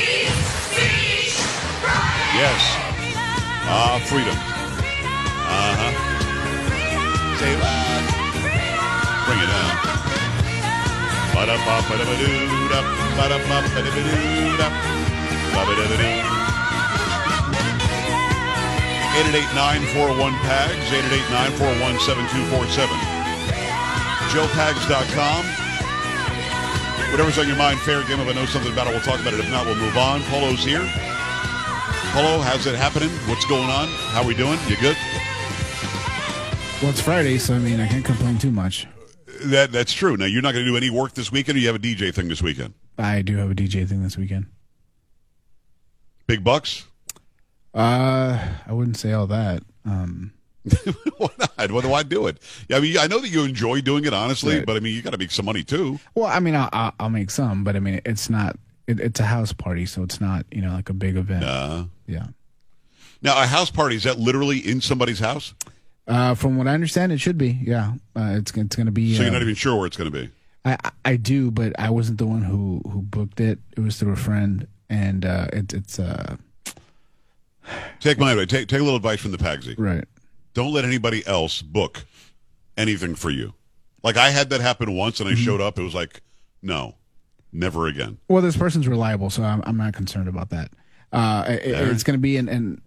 Yes. Freedom. Say that. Bring it down. 888-941-PAGS, 888-941-7247. JoePags.com. Whatever's on your mind, fair game. If I know something about it, we'll talk about it. If not, we'll move on. Polo's here. Polo, how's it happening? What's going on? How are we doing? You good? Well, it's Friday, so I mean, I can't complain too much. That's true. Now, you're not going to do any work this weekend, or you have a DJ thing this weekend? I do have a DJ thing this weekend. Big bucks? I wouldn't say all that. Why not? Why do it? Yeah, I mean, I know that you enjoy doing it, honestly, but I mean, you got to make some money too. Well, I mean, I'll make some, but I mean, it's not. It's a house party, so it's not like a big event. Yeah. Now, a house party, is that literally in somebody's house? From what I understand, it should be. Yeah, it's going to be. So you're not even sure where it's going to be? I do, but I wasn't the one who booked it. It was through a friend, and it's. Take my advice. Take a little advice from the Pagsy. Right. Don't let anybody else book anything for you. Like, I had that happen once, and I showed up. It was like, no, never again. Well, this person's reliable, so I'm not concerned about that. It's going to be an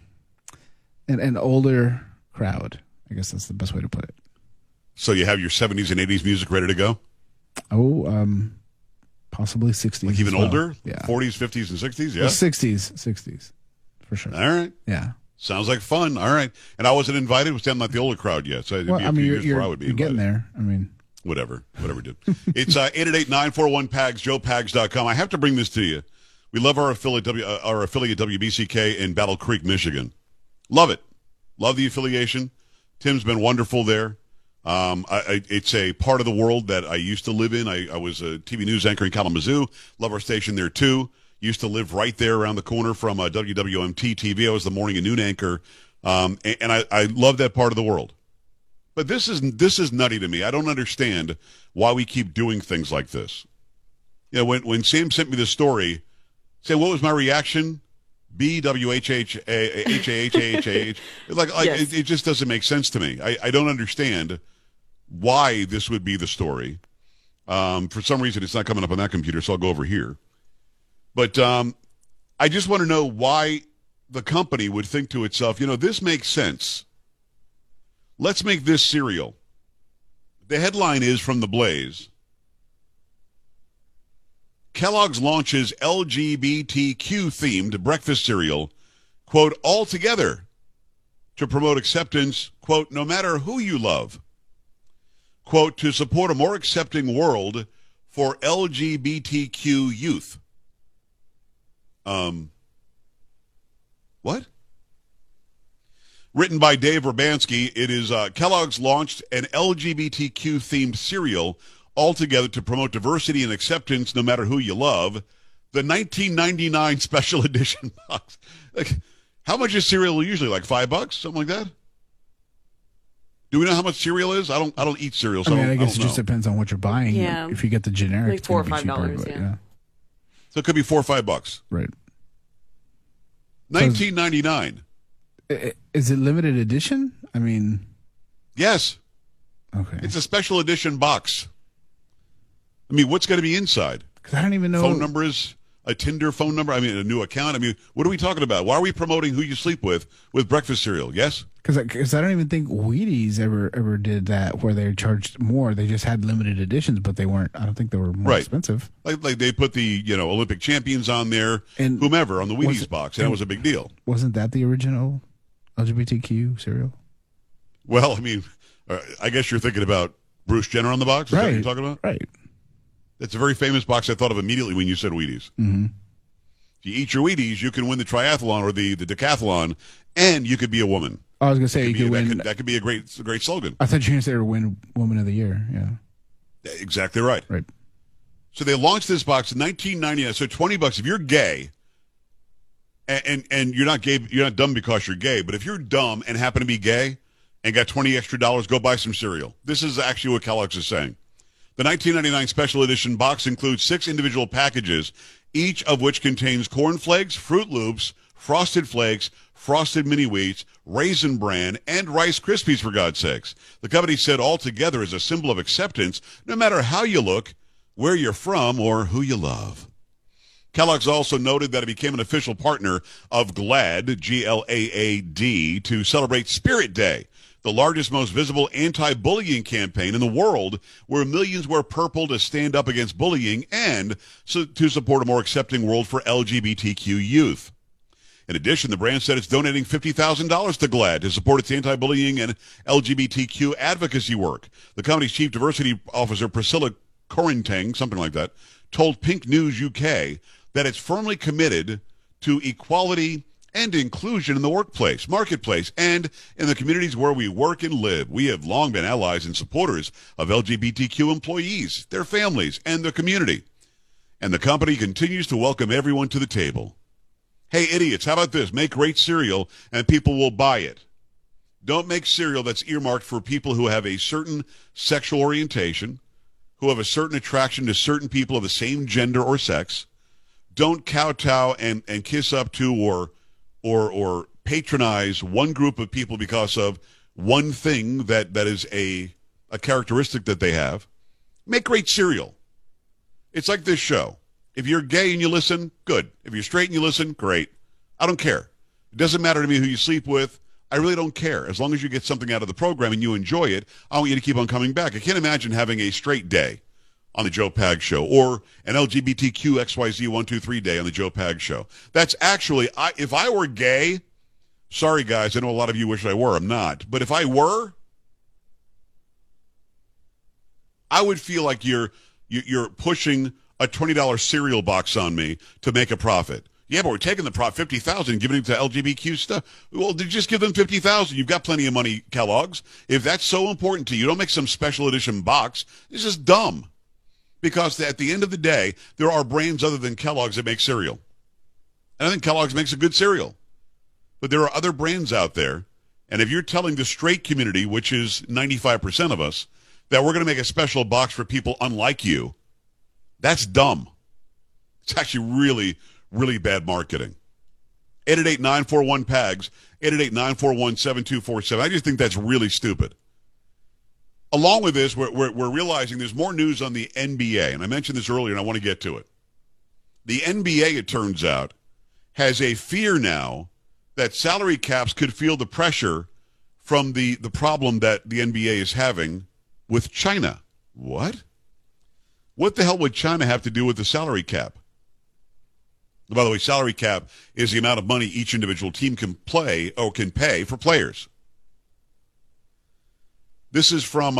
older crowd. I guess that's the best way to put it. So you have your 70s and 80s music ready to go? Oh, possibly 60s. Like even older? Yeah. 40s, 50s, and 60s? Yeah. Well, 60s, for sure. All right. Yeah. Sounds like fun. All right. And I wasn't invited. It was down like the older crowd yet. So it'd be a few years before I would be invited. You're getting there. I mean, whatever, dude. It's 888-941-PAGS, joepags.com. I have to bring this to you. We love our affiliate WBCK in Battle Creek, Michigan. Love it. Love the affiliation. Tim's been wonderful there. It's a part of the world that I used to live in. I was a TV news anchor in Kalamazoo. Love our station there, too. Used to live right there around the corner from WWMT TV. I was the morning and noon anchor, and I love that part of the world. But this is nutty to me. I don't understand why we keep doing things like this. You know, when Sam sent me this story, say what was my reaction? BWHHHHHH. Like yes. It just doesn't make sense to me. I don't understand why this would be the story. For some reason, it's not coming up on that computer, so I'll go over here. But I just want to know why the company would think to itself, this makes sense. Let's make this cereal. The headline is from The Blaze. Kellogg's launches LGBTQ-themed breakfast cereal, quote, all together to promote acceptance, quote, no matter who you love, quote, to support a more accepting world for LGBTQ youth. What? Written by Dave Urbanski, it is Kellogg's launched an LGBTQ-themed cereal altogether to promote diversity and acceptance no matter who you love. The $19.99 special edition box. Like, how much is cereal usually? Like $5? Something like that? Do we know how much cereal is? I don't eat cereal, so I guess it just depends on what you're buying. Yeah. If you get the generic, like $4 or $5, yeah. So it could be $4 or $5. Right. $19.99. Is it limited edition? I mean, yes. Okay. It's a special edition box. I mean, what's going to be inside? Because I don't even know. Phone number is a Tinder phone number. I mean, a new account. I mean, what are we talking about? Why are we promoting who you sleep with breakfast cereal? Yes. Because I don't even think Wheaties ever did that where they charged more. They just had limited editions, but they weren't. I don't think they were more expensive. Like they put the Olympic champions on there, and whomever on the Wheaties box, and that was a big deal. Wasn't that the original LGBTQ cereal? Well, I mean, I guess you're thinking about Bruce Jenner on the box. Is that what you're talking about? Right. It's a very famous box I thought of immediately when you said Wheaties. Mm-hmm. If you eat your Wheaties, you can win the triathlon or the decathlon, and you could be a woman. I was going to say you could win. That could be a great slogan. I thought you were going to say win Woman of the Year. Yeah. Exactly right. Right. So they launched this box in $19.99. So $20 if you're gay, and you're not gay, you're not dumb because you're gay. But if you're dumb and happen to be gay and got $20 extra, go buy some cereal. This is actually what Kellogg's is saying. The $19.99 special edition box includes 6 individual packages, each of which contains Corn Flakes, Fruit Loops, Frosted Flakes, Frosted Mini Wheats, Raisin Bran, and Rice Krispies, for God's sakes. The company said all together is a symbol of acceptance, no matter how you look, where you're from, or who you love. Kellogg's also noted that it became an official partner of GLAAD, G-L-A-A-D, to celebrate Spirit Day, the largest, most visible anti-bullying campaign in the world, where millions wear purple to stand up against bullying and to support a more accepting world for LGBTQ youth. In addition, the brand said it's donating $50,000 to GLAAD to support its anti-bullying and LGBTQ advocacy work. The company's chief diversity officer, Priscilla Corintang, something like that, told Pink News UK that it's firmly committed to equality and inclusion in the workplace, marketplace, and in the communities where we work and live. We have long been allies and supporters of LGBTQ employees, their families, and the community. And the company continues to welcome everyone to the table. Hey, idiots, how about this? Make great cereal and people will buy it. Don't make cereal that's earmarked for people who have a certain sexual orientation, who have a certain attraction to certain people of the same gender or sex. Don't kowtow and kiss up to or patronize one group of people because of one thing that is a characteristic that they have. Make great cereal. It's like this show. If you're gay and you listen, good. If you're straight and you listen, great. I don't care. It doesn't matter to me who you sleep with. I really don't care. As long as you get something out of the program and you enjoy it, I want you to keep on coming back. I can't imagine having a straight day on the Joe Pag Show or an LGBTQ XYZ 123 day on the Joe Pag Show. That's actually, if I were gay, sorry guys, I know a lot of you wish I were. I'm not. But if I were, I would feel like you're pushing a $20 cereal box on me to make a profit. Yeah, but we're taking the profit, $50,000, and giving it to LGBTQ stuff. Well, just give them $50,000. You've got plenty of money, Kellogg's. If that's so important to you, don't make some special edition box. It's just dumb. Because at the end of the day, there are brands other than Kellogg's that make cereal. And I think Kellogg's makes a good cereal. But there are other brands out there. And if you're telling the straight community, which is 95% of us, that we're going to make a special box for people unlike you, that's dumb. It's actually really, really bad marketing. 888-941-PAGS, 888-941-7247. I just think that's really stupid. Along with this, we're realizing there's more news on the NBA, and I mentioned this earlier, and I want to get to it. The NBA, it turns out, has a fear now that salary caps could feel the pressure from the problem that the NBA is having with China. What? What the hell would China have to do with the salary cap? By the way, salary cap is the amount of money each individual team can play or can pay for players. This is from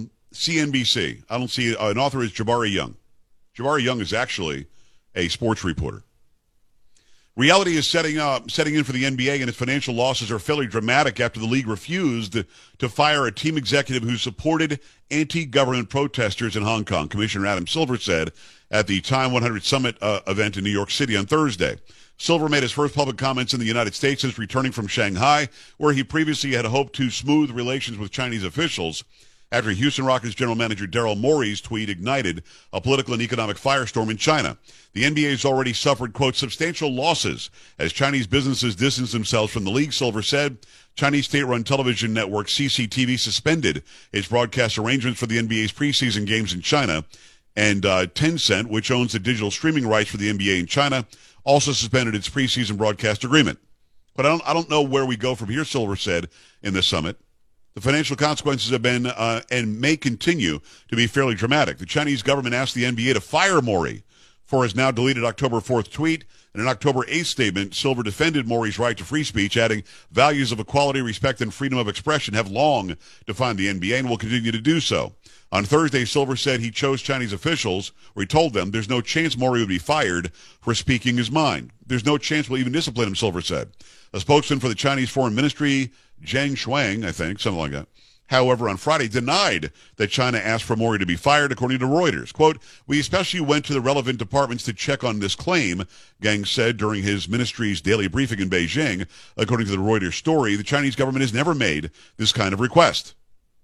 CNBC. I don't see an author is Jabari Young. Jabari Young is actually a sports reporter. Reality is setting in for the NBA, and its financial losses are fairly dramatic after the league refused to fire a team executive who supported anti-government protesters in Hong Kong. Commissioner Adam Silver said at the Time 100 Summit event in New York City on Thursday. Silver made his first public comments in the United States since returning from Shanghai, where he previously had hoped to smooth relations with Chinese officials after Houston Rockets general manager Daryl Morey's tweet ignited a political and economic firestorm in China. The NBA has already suffered, quote, substantial losses as Chinese businesses distance themselves from the league, Silver said. Chinese state-run television network CCTV suspended its broadcast arrangements for the NBA's preseason games in China, and Tencent, which owns the digital streaming rights for the NBA in China, also suspended its preseason broadcast agreement. But I don't know where we go from here, Silver said in the summit. The financial consequences have been and may continue to be fairly dramatic. The Chinese government asked the NBA to fire Morey for his now deleted October 4th tweet. In an October 8th statement, Silver defended Morey's right to free speech, adding, values of equality, respect, and freedom of expression have long defined the NBA and will continue to do so. On Thursday, Silver said he chose Chinese officials, or he told them there's no chance Morey would be fired for speaking his mind. There's no chance we'll even discipline him, Silver said. A spokesman for the Chinese Foreign Ministry, Zhang Shuang, I think, something like that, however, on Friday denied that China asked for Morey to be fired, according to Reuters. Quote, we especially went to the relevant departments to check on this claim, Gang said during his ministry's daily briefing in Beijing. According to the Reuters story, the Chinese government has never made this kind of request.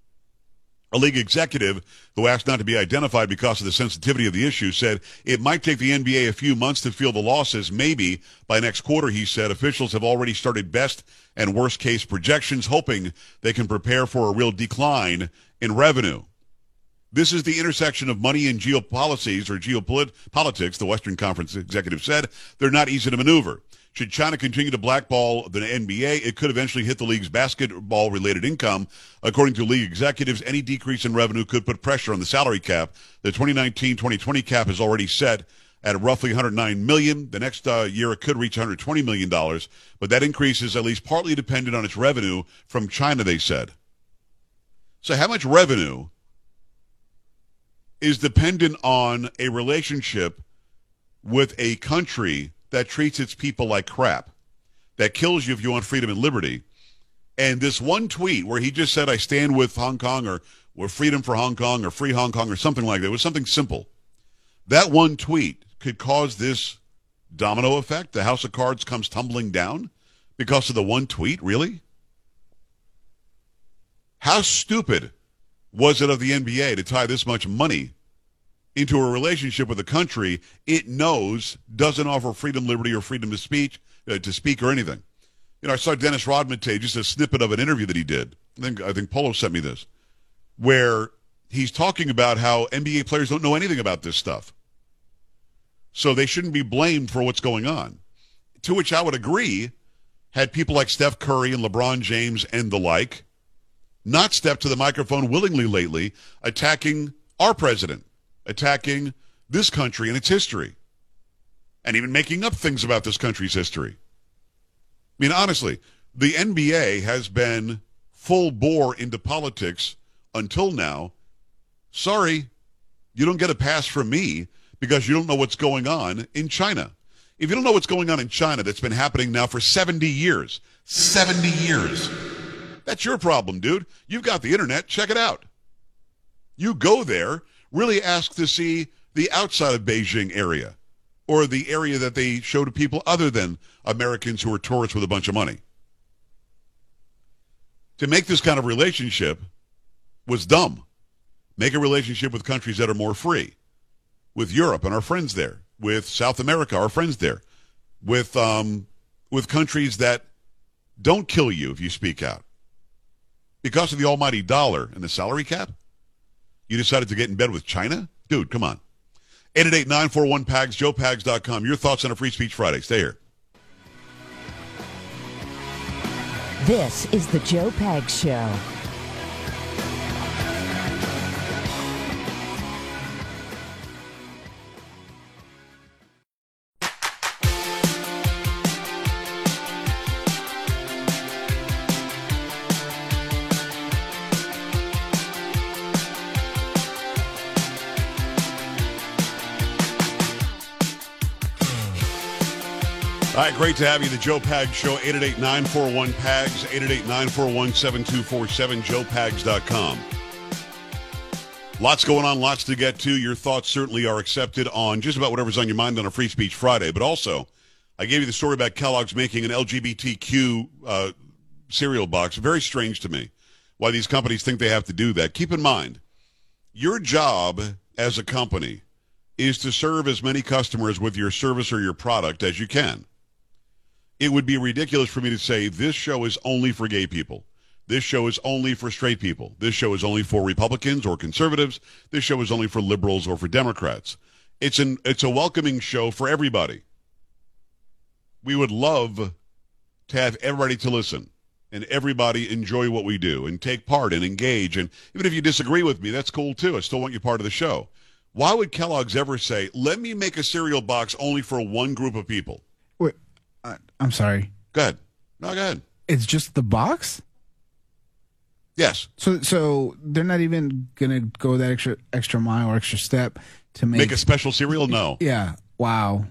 A league executive who asked not to be identified because of the sensitivity of the issue said it might take the NBA a few months to feel the losses. Maybe by next quarter, he said. Officials have already started best and worst case projections, hoping they can prepare for a real decline in revenue. This is the intersection of money and geopolicies or geopolitics, the Western Conference executive said. They're not easy to maneuver. Should China continue to blackball the NBA, it could eventually hit the league's basketball-related income. According to league executives, any decrease in revenue could put pressure on the salary cap. The 2019-2020 cap is already set at roughly $109 million. The next year, it could reach $120 million, but that increase is at least partly dependent on its revenue from China, they said. So how much revenue is dependent on a relationship with a country that treats its people like crap, that kills you if you want freedom and liberty. And this one tweet where he just said, I stand with Hong Kong, or freedom for Hong Kong, or free Hong Kong, or something like that. It was something simple. That one tweet could cause this domino effect. The house of cards comes tumbling down because of the one tweet. Really? How stupid was it of the NBA to tie this much money into a relationship with a country it knows doesn't offer freedom, liberty, or freedom to speak or anything? You know, I saw Dennis Rodman today, just a snippet of an interview that he did. I think Polo sent me this, where he's talking about how NBA players don't know anything about this stuff. So they shouldn't be blamed for what's going on. To which I would agree, had people like Steph Curry and LeBron James and the like not stepped to the microphone willingly lately, attacking our president, attacking this country and its history, and even making up things about this country's history. I mean, honestly, the NBA has been full bore into politics until now. Sorry, you don't get a pass from me because you don't know what's going on in China. If you don't know what's going on in China, that's been happening now for 70 years. 70 years. That's your problem, dude. You've got the internet. Check it out. You go there, really ask to see the outside of Beijing area, or the area that they show to people other than Americans who are tourists with a bunch of money. To make this kind of relationship was dumb. Make a relationship with countries that are more free. With Europe and our friends there. With South America, our friends there. With countries that don't kill you if you speak out. Because of the almighty dollar and the salary cap, you decided to get in bed with China? Dude, come on. 888-941-PAGS, joepags.com. Your thoughts on a Free Speech Friday. Stay here. This is the Joe Pags Show. All right, great to have you. The Joe Pags Show, 888-941-PAGS, 888-941-7247, joepags.com. Lots going on, lots to get to. Your thoughts certainly are accepted on just about whatever's on your mind on a Free Speech Friday. But also, I gave you the story about Kellogg's making an LGBTQ cereal box. Very strange to me why these companies think they have to do that. Keep in mind, your job as a company is to serve as many customers with your service or your product as you can. It would be ridiculous for me to say this show is only for gay people. This show is only for straight people. This show is only for Republicans or conservatives. This show is only for liberals or for Democrats. It's a welcoming show for everybody. We would love to have everybody to listen and everybody enjoy what we do and take part and engage. And even if you disagree with me, that's cool too. I still want you part of the show. Why would Kellogg's ever say, let me make a cereal box only for one group of people? Wait, I'm sorry. Go ahead. No, go ahead. It's just the box? Yes. So they're not even going to go that extra mile or extra step to make a special cereal? No. Yeah. Wow.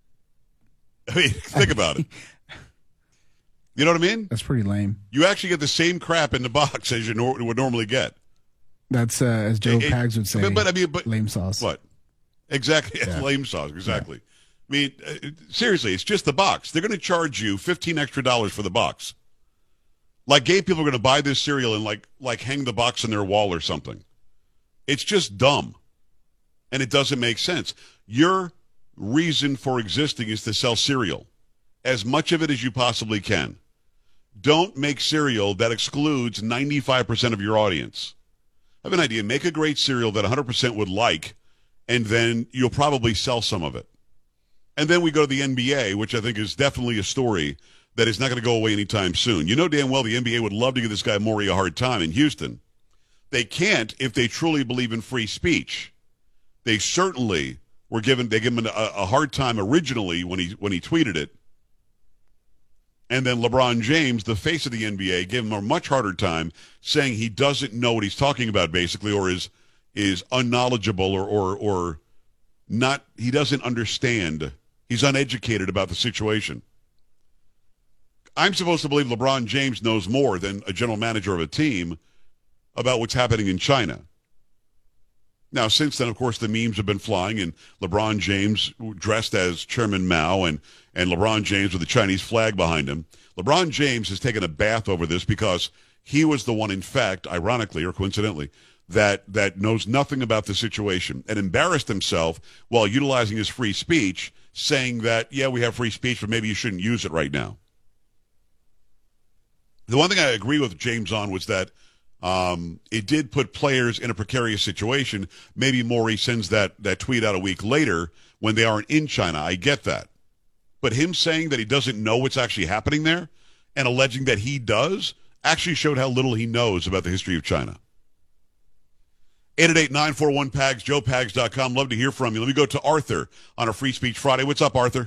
I mean, think about it. You know what I mean? That's pretty lame. You actually get the same crap in the box as you would normally get. That's, as Joe Pags would say, but lame sauce. What? Exactly. It's lame sauce. Exactly. Yeah. I mean, seriously, it's just the box. They're going to charge you $15 extra for the box. Like gay people are going to buy this cereal and like hang the box in their wall or something. It's just dumb. And it doesn't make sense. Your reason for existing is to sell cereal. As much of it as you possibly can. Don't make cereal that excludes 95% of your audience. I have an idea. Make a great cereal that 100% would like, and then you'll probably sell some of it. And then we go to the NBA, which I think is definitely a story that is not going to go away anytime soon. You know damn well the NBA would love to give this guy Morey a hard time in Houston. They can't if they truly believe in free speech. They certainly were gave him a hard time originally when he tweeted it. And then LeBron James, the face of the NBA, gave him a much harder time saying he doesn't know what he's talking about, basically, or is unknowledgeable or not. He doesn't understand He's uneducated about the situation. I'm supposed to believe LeBron James knows more than a general manager of a team about what's happening in China. Now, since then, of course, the memes have been flying, and LeBron James dressed as Chairman Mao and LeBron James with the Chinese flag behind him. LeBron James has taken a bath over this because he was the one, in fact, ironically or coincidentally, that knows nothing about the situation and embarrassed himself while utilizing his free speech, saying that, yeah, we have free speech, but maybe you shouldn't use it right now. The one thing I agree with James on was that it did put players in a precarious situation. Maybe Morey sends that tweet out a week later when they aren't in China. I get that. But him saying that he doesn't know what's actually happening there and alleging that he does actually showed how little he knows about the history of China. 888-941-PAGS, joepags.com. Love to hear from you. Let me go to Arthur on a Free Speech Friday. What's up, Arthur?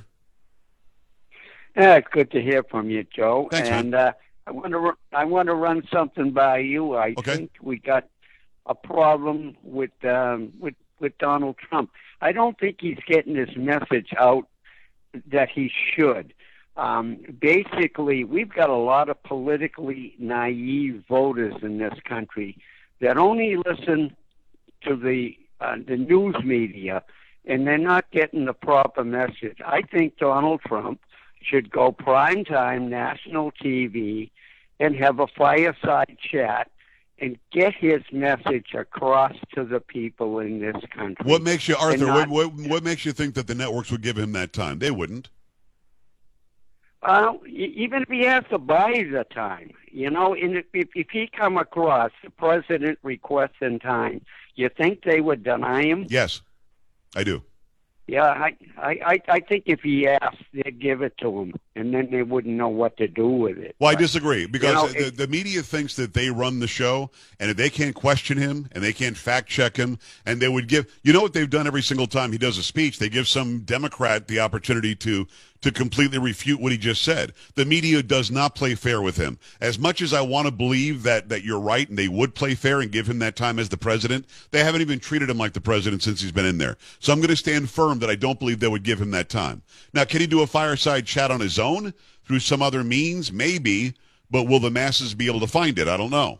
It's good to hear from you, Joe. Thanks, and man. I want to run something by you. I think we got a problem with Donald Trump. I don't think he's getting his message out that he should. Basically, we've got a lot of politically naive voters in this country that only listen to the news media, and they're not getting the proper message. I think Donald Trump should go primetime national TV and have a fireside chat and get his message across to the people in this country. What makes you, Arthur, what makes you think that the networks would give him that time? They wouldn't. Even if he has to buy the time, and if he come across the president requesting time, you think they would deny him? Yes, I do. Yeah, I think if he asked, they'd give it to him, and then they wouldn't know what to do with it. Well, I disagree, because the media thinks that they run the show, and if they can't question him, and they can't fact-check him, and they would give... You know what they've done every single time he does a speech? They give some Democrat the opportunity to completely refute what he just said. The media does not play fair with him. As much as I want to believe that you're right and they would play fair and give him that time as the president, they haven't even treated him like the president since he's been in there. So I'm going to stand firm that I don't believe they would give him that time. Now, can he do a fireside chat on his own through some other means? Maybe, but will the masses be able to find it? I don't know.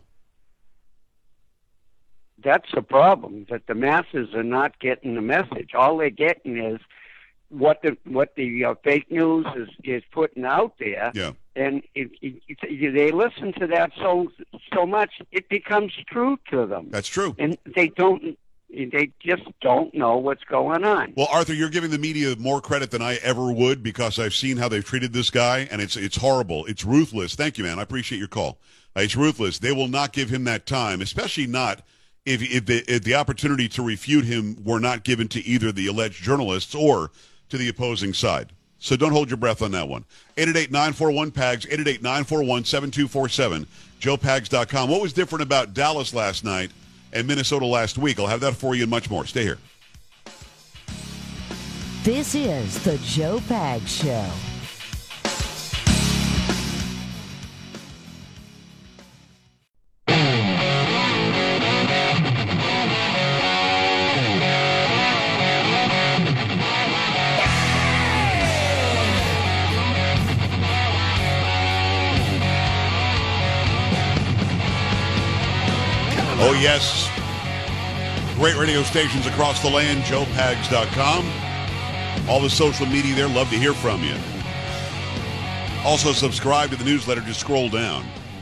That's the problem, that the masses are not getting the message. All they're getting is what the fake news is putting out there, and they listen to that so much it becomes true to them. That's true, and they just don't know what's going on. Well, Arthur, you're giving the media more credit than I ever would, because I've seen how they've treated this guy, and it's horrible. It's ruthless. Thank you, man. I appreciate your call. It's ruthless. They will not give him that time, especially not if the opportunity to refute him were not given to either the alleged journalists or to the opposing side. So don't hold your breath on that one. 888-941-PAGS, 888-941-7247, joepags.com. What was different about Dallas last night and Minnesota last week? I'll have that for you and much more. Stay here. This is the Joe Pags Show. Oh, yes. Great radio stations across the land, joepags.com. All the social media there, love to hear from you. Also, subscribe to the newsletter, just scroll down.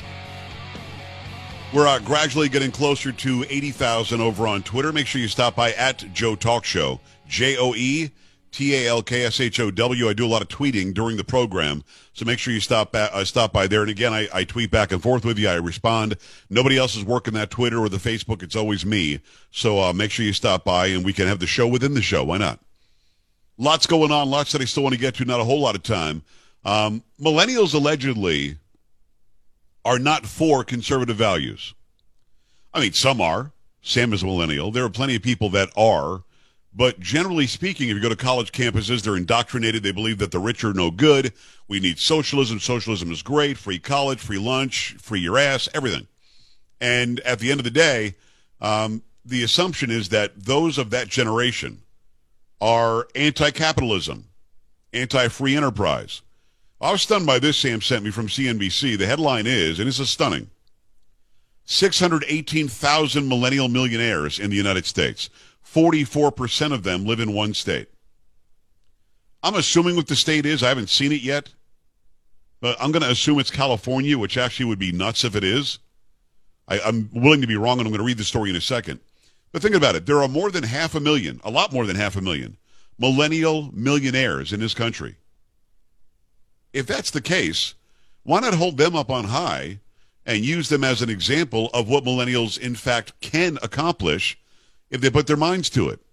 We're gradually getting closer to 80,000 over on Twitter. Make sure you stop by at Joe Talk Show, JoeTalkshow. I do a lot of tweeting during the program, so make sure you stop by there. And again, I tweet back and forth with you. I respond. Nobody else is working that Twitter or the Facebook. It's always me. So make sure you stop by, and we can have the show within the show. Why not? Lots going on. Lots that I still want to get to. Not a whole lot of time. Millennials allegedly are not for conservative values. I mean, some are. Sam is a millennial. There are plenty of people that are. But generally speaking, if you go to college campuses, they're indoctrinated. They believe that the rich are no good. We need socialism. Socialism is great. Free college, free lunch, free your ass, everything. And at the end of the day, the assumption is that those of that generation are anti-capitalism, anti-free enterprise. I was stunned by this. Sam sent me from CNBC. The headline is, and this is stunning, 618,000 millennial millionaires in the United States. 44% of them live in one state. I'm assuming what the state is. I haven't seen it yet. But I'm going to assume it's California, which actually would be nuts if it is. I'm willing to be wrong, and I'm going to read the story in a second. But think about it. There are more than 500,000, a lot more than 500,000, millennial millionaires in this country. If that's the case, why not hold them up on high and use them as an example of what millennials, in fact, can accomplish if they put their minds to it?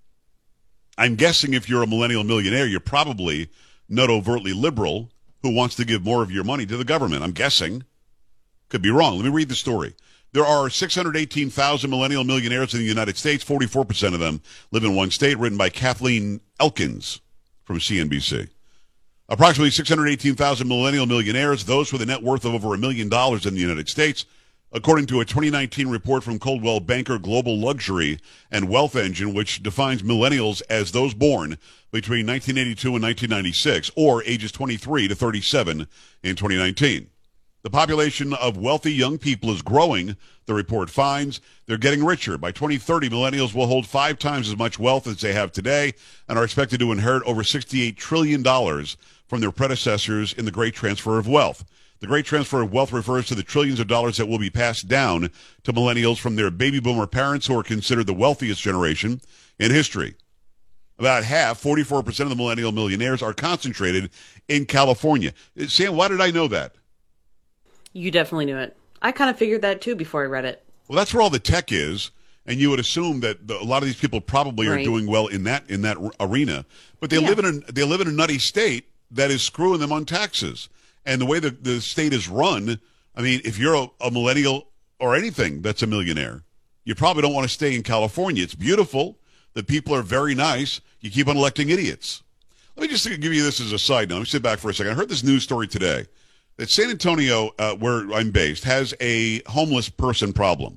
I'm guessing if you're a millennial millionaire, you're probably not overtly liberal who wants to give more of your money to the government. I'm guessing. Could be wrong. Let me read the story. There are 618,000 millennial millionaires in the United States. 44% of them live in one state, written by Kathleen Elkins from CNBC. Approximately 618,000 millennial millionaires, those with a net worth of over $1 million in the United States, according to a 2019 report from Coldwell Banker Global Luxury and Wealth Engine, which defines millennials as those born between 1982 and 1996, or ages 23 to 37 in 2019. The population of wealthy young people is growing, the report finds. They're getting richer. By 2030, millennials will hold 5 times as much wealth as they have today and are expected to inherit over $68 trillion from their predecessors in the Great Transfer of Wealth. The Great Transfer of Wealth refers to the trillions of dollars that will be passed down to millennials from their baby boomer parents, who are considered the wealthiest generation in history. About half, 44% of the millennial millionaires, are concentrated in California. Sam, why did I know that? You definitely knew it. I kind of figured that too before I read it. Well, that's where all the tech is, and you would assume that a lot of these people probably are doing well in that arena. But they live in a nutty state that is screwing them on taxes. And the way the state is run, I mean, if you're a millennial or anything that's a millionaire, you probably don't want to stay in California. It's beautiful. The people are very nice. You keep on electing idiots. Let me just give you this as a side note. Let me sit back for a second. I heard this news story today that San Antonio, where I'm based, has a homeless person problem.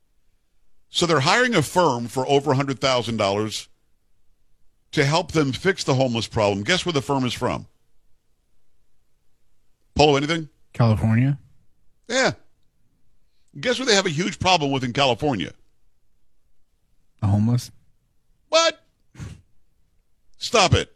So they're hiring a firm for over $100,000 to help them fix the homeless problem. Guess where the firm is from? Polo, anything? California. Yeah. Guess what they have a huge problem with in California? The homeless. What? Stop it.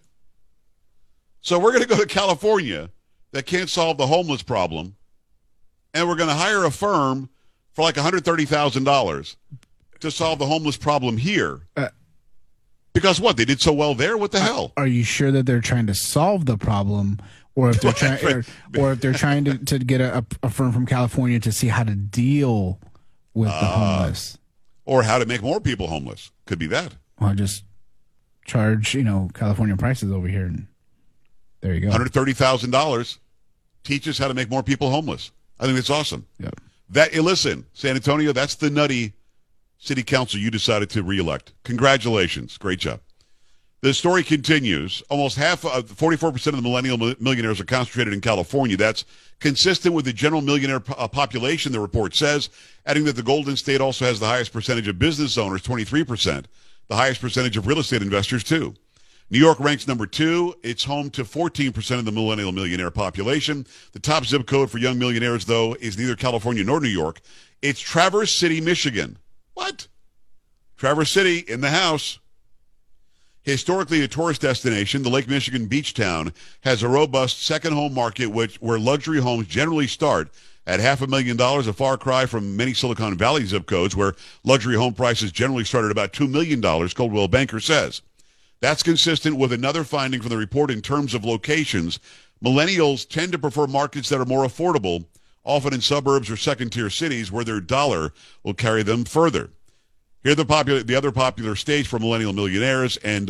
So we're going to go to California that can't solve the homeless problem, and we're going to hire a firm for like $130,000 to solve the homeless problem here. Because what? They did so well there? What the hell? Are you sure that they're trying to solve the problem? Or if they're trying, or if they're trying to get a firm from California to see how to deal with the homeless, or how to make more people homeless, could be that. Well, just charge California prices over here, and there you go. $130,000 teaches how to make more people homeless. I think that's awesome. Yep. Listen, San Antonio, that's the nutty city council you decided to reelect. Congratulations, great job. The story continues. Almost 44% of the millennial millionaires are concentrated in California. That's consistent with the general millionaire population, the report says, adding that the Golden State also has the highest percentage of business owners, 23%, the highest percentage of real estate investors, too. New York ranks number 2. It's home to 14% of the millennial millionaire population. The top zip code for young millionaires, though, is neither California nor New York. It's Traverse City, Michigan. What? Traverse City in the house. Historically a tourist destination, the Lake Michigan beach town has a robust second home market where luxury homes generally start at $500,000, a far cry from many Silicon Valley zip codes where luxury home prices generally start at about $2 million, Coldwell Banker says. That's consistent with another finding from the report in terms of locations. Millennials tend to prefer markets that are more affordable, often in suburbs or second-tier cities where their dollar will carry them further. Here are the other popular states for millennial millionaires, and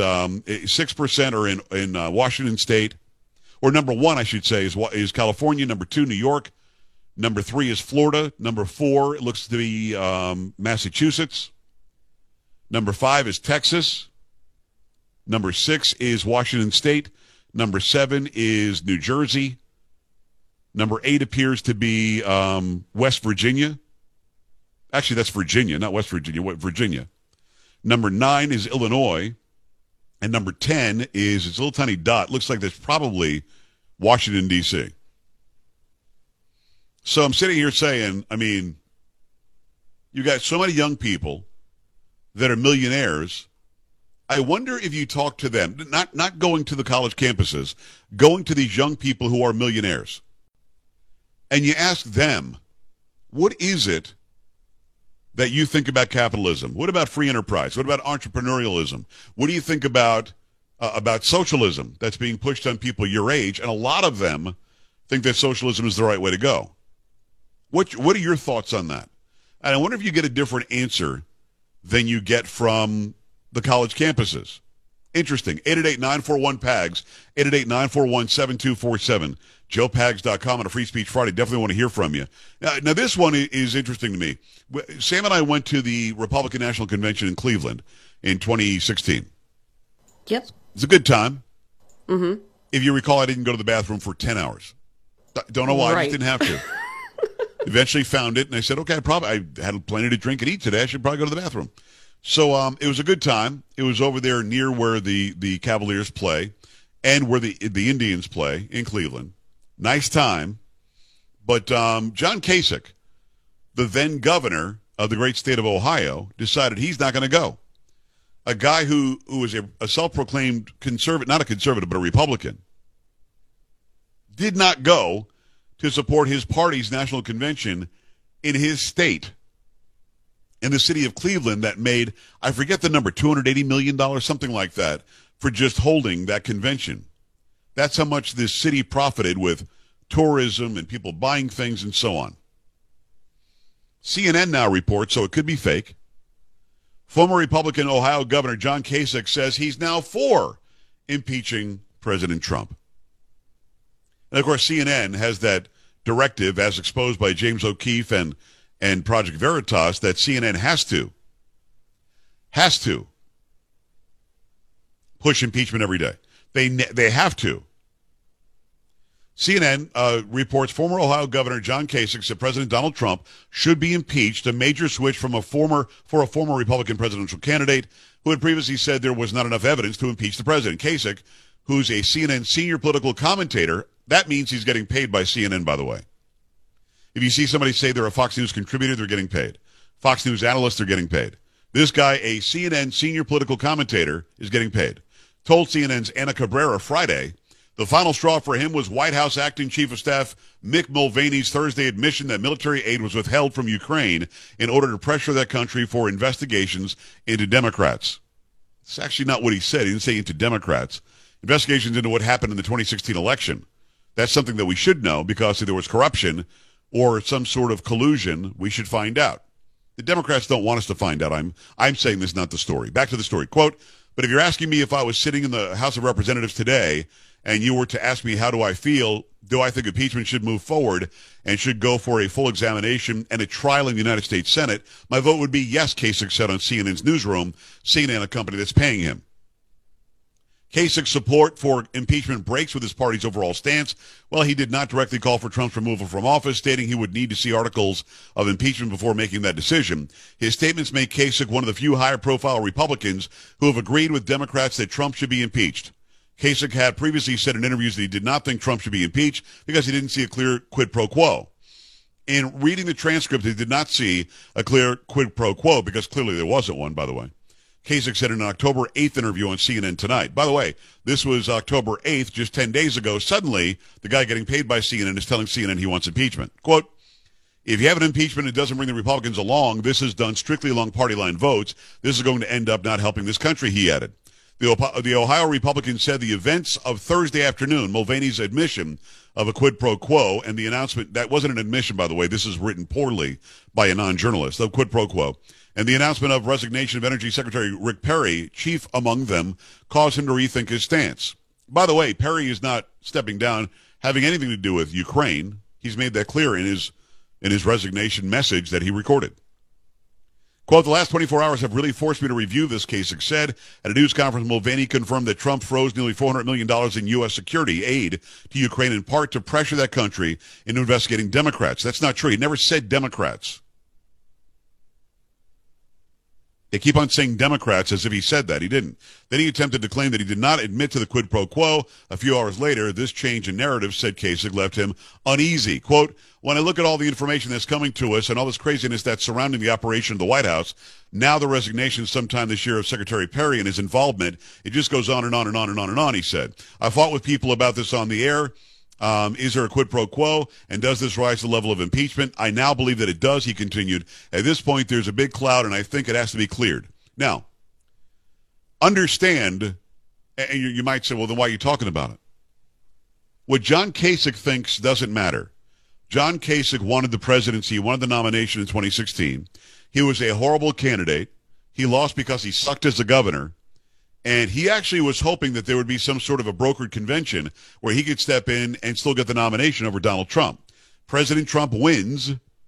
6% are in Washington State, or number 1, I should say, is California. Number 2, New York. Number 3 is Florida. Number 4, it looks to be Massachusetts. Number 5 is Texas. Number 6 is Washington State. Number 7 is New Jersey. Number 8 appears to be West Virginia. Actually, that's Virginia, not West Virginia. Virginia. Number 9 is Illinois. And number 10 is it's a little tiny dot. Looks like that's probably Washington, D.C. So I'm sitting here saying, I mean, you got so many young people that are millionaires. I wonder if you talk to them, not going to the college campuses, going to these young people who are millionaires, and you ask them, what is it that you think about capitalism? What about free enterprise? What about entrepreneurialism? What do you think about socialism that's being pushed on people your age? And a lot of them think that socialism is the right way to go. What are your thoughts on that? And I wonder if you get a different answer than you get from the college campuses. Interesting. 888-941-PAGS, 888-941-7247, joepags.com on a Free Speech Friday. Definitely want to hear from you. Now, this one is interesting to me. Sam and I went to the Republican National Convention in Cleveland in 2016. Yep. It's a good time. Mm-hmm. If you recall, I didn't go to the bathroom for 10 hours. Don't know why. Right. I just didn't have to. Eventually found it, and I said, okay, I had plenty to drink and eat today. I should probably go to the bathroom. So it was a good time. It was over there near where the Cavaliers play and where the Indians play in Cleveland. Nice time. But John Kasich, the then governor of the great state of Ohio, decided he's not going to go. A guy who was a self-proclaimed conservative, not a conservative, but a Republican, did not go to support his party's national convention in his state, in the city of Cleveland, that made, I forget the number, $280 million, something like that, for just holding that convention. That's how much this city profited with tourism and people buying things and so on. CNN now reports, so it could be fake, former Republican Ohio Governor John Kasich says he's now for impeaching President Trump. And, of course, CNN has that directive, as exposed by James O'Keefe and Project Veritas, that CNN has to push impeachment every day. They have to. CNN reports former Ohio Governor John Kasich said President Donald Trump should be impeached, a major switch from a former Republican presidential candidate who had previously said there was not enough evidence to impeach the president. Kasich, who's a CNN senior political commentator, that means he's getting paid by CNN, by the way. If you see somebody say they're a Fox News contributor, they're getting paid. Fox News analysts, they're getting paid. This guy, a CNN senior political commentator, is getting paid. Told CNN's Ana Cabrera Friday the final straw for him was White House Acting Chief of Staff Mick Mulvaney's Thursday admission that military aid was withheld from Ukraine in order to pressure that country for investigations into Democrats. It's actually not what he said. He didn't say into Democrats. Investigations into what happened in the 2016 election. That's something that we should know, because if there was corruption or some sort of collusion, we should find out. The Democrats don't want us to find out. I'm saying this is not the story. Back to the story. Quote, but if you're asking me if I was sitting in the House of Representatives today and you were to ask me how do I feel, do I think impeachment should move forward and should go for a full examination and a trial in the United States Senate, my vote would be yes, Kasich said on CNN's Newsroom, CNN, a company that's paying him. Kasich's support for impeachment breaks with his party's overall stance. Well, he did not directly call for Trump's removal from office, stating he would need to see articles of impeachment before making that decision. His statements make Kasich one of the few higher-profile Republicans who have agreed with Democrats that Trump should be impeached. Kasich had previously said in interviews that he did not think Trump should be impeached because he didn't see a clear quid pro quo. In reading the transcript, he did not see a clear quid pro quo, because clearly there wasn't one, by the way. Kasich said in an October 8th interview on CNN Tonight. By the way, this was October 8th, just 10 days ago. Suddenly, the guy getting paid by CNN is telling CNN he wants impeachment. Quote, if you have an impeachment and it doesn't bring the Republicans along, this is done strictly along party line votes. This is going to end up not helping this country, he added. The Ohio Republican said the events of Thursday afternoon, Mulvaney's admission of a quid pro quo, and the announcement, that wasn't an admission, by the way, this is written poorly by a non-journalist, of quid pro quo, and the announcement of resignation of Energy Secretary Rick Perry, chief among them, caused him to rethink his stance. By the way, Perry is not stepping down, having anything to do with Ukraine. He's made that clear in his resignation message that he recorded. Quote, the last 24 hours have really forced me to review this, Kasich said. At a news conference, Mulvaney confirmed that Trump froze nearly $400 million in U.S. security aid to Ukraine, in part to pressure that country into investigating Democrats. That's not true. He never said Democrats. They keep on saying Democrats as if he said that. He didn't. Then he attempted to claim that he did not admit to the quid pro quo. A few hours later, this change in narrative, said Kasich, left him uneasy. Quote, when I look at all the information that's coming to us and all this craziness that's surrounding the operation of the White House, now the resignation sometime this year of Secretary Perry and his involvement, it just goes on and on and on and on and on, he said. I fought with people about this on the air. Is there a quid pro quo, and does this rise to the level of impeachment? I now believe that it does, he continued. At this point, there's a big cloud, and I think it has to be cleared. Now, understand, and you might say, well, then why are you talking about it? What John Kasich thinks doesn't matter. John Kasich wanted the presidency, he wanted the nomination in 2016. He was a horrible candidate. He lost because he sucked as a governor. And he actually was hoping that there would be some sort of a brokered convention where he could step in and still get the nomination over Donald Trump. President Trump wins.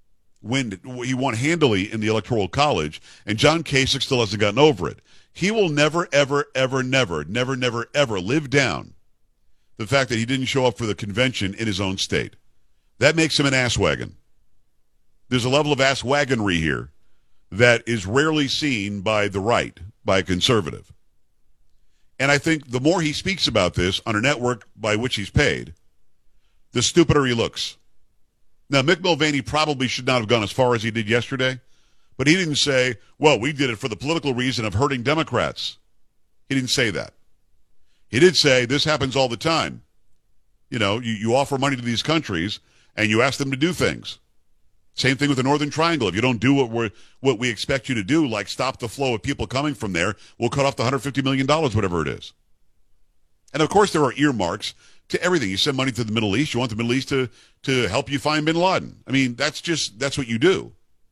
He won handily in the Electoral College, and John Kasich still hasn't gotten over it. He will never, ever, ever, never live down the fact that he didn't show up for the convention in his own state. That makes him an asswagon. There's a level of asswagonry here that is rarely seen by the right, by a conservative. And I think the more he speaks about this on a network by which he's paid, the stupider he looks. Now, Mick Mulvaney probably should not have gone as far as he did yesterday, but he didn't say, well, we did it for the political reason of hurting Democrats. He didn't say that. He did say this happens all the time. You know, you offer money to these countries, and you ask them to do things. Same thing with the Northern Triangle. If you don't do what we expect you to do, like stop the flow of people coming from there, we'll cut off the $150 million, whatever it is. And, of course, there are earmarks to everything. You send money to the Middle East. You want the Middle East to help you find bin Laden. I mean, that's what you do.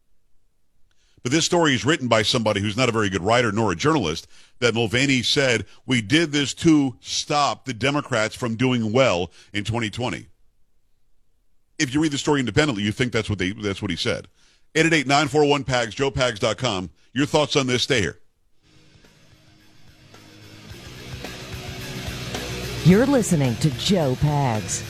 But this story is written by somebody who's not a very good writer nor a journalist, that Mulvaney said, we did this to stop the Democrats from doing well in 2020. If you read the story independently, you think that's what he said. 888-941-PAGS, joepags.com. Your thoughts on this? Stay here. You're listening to Joe Pags.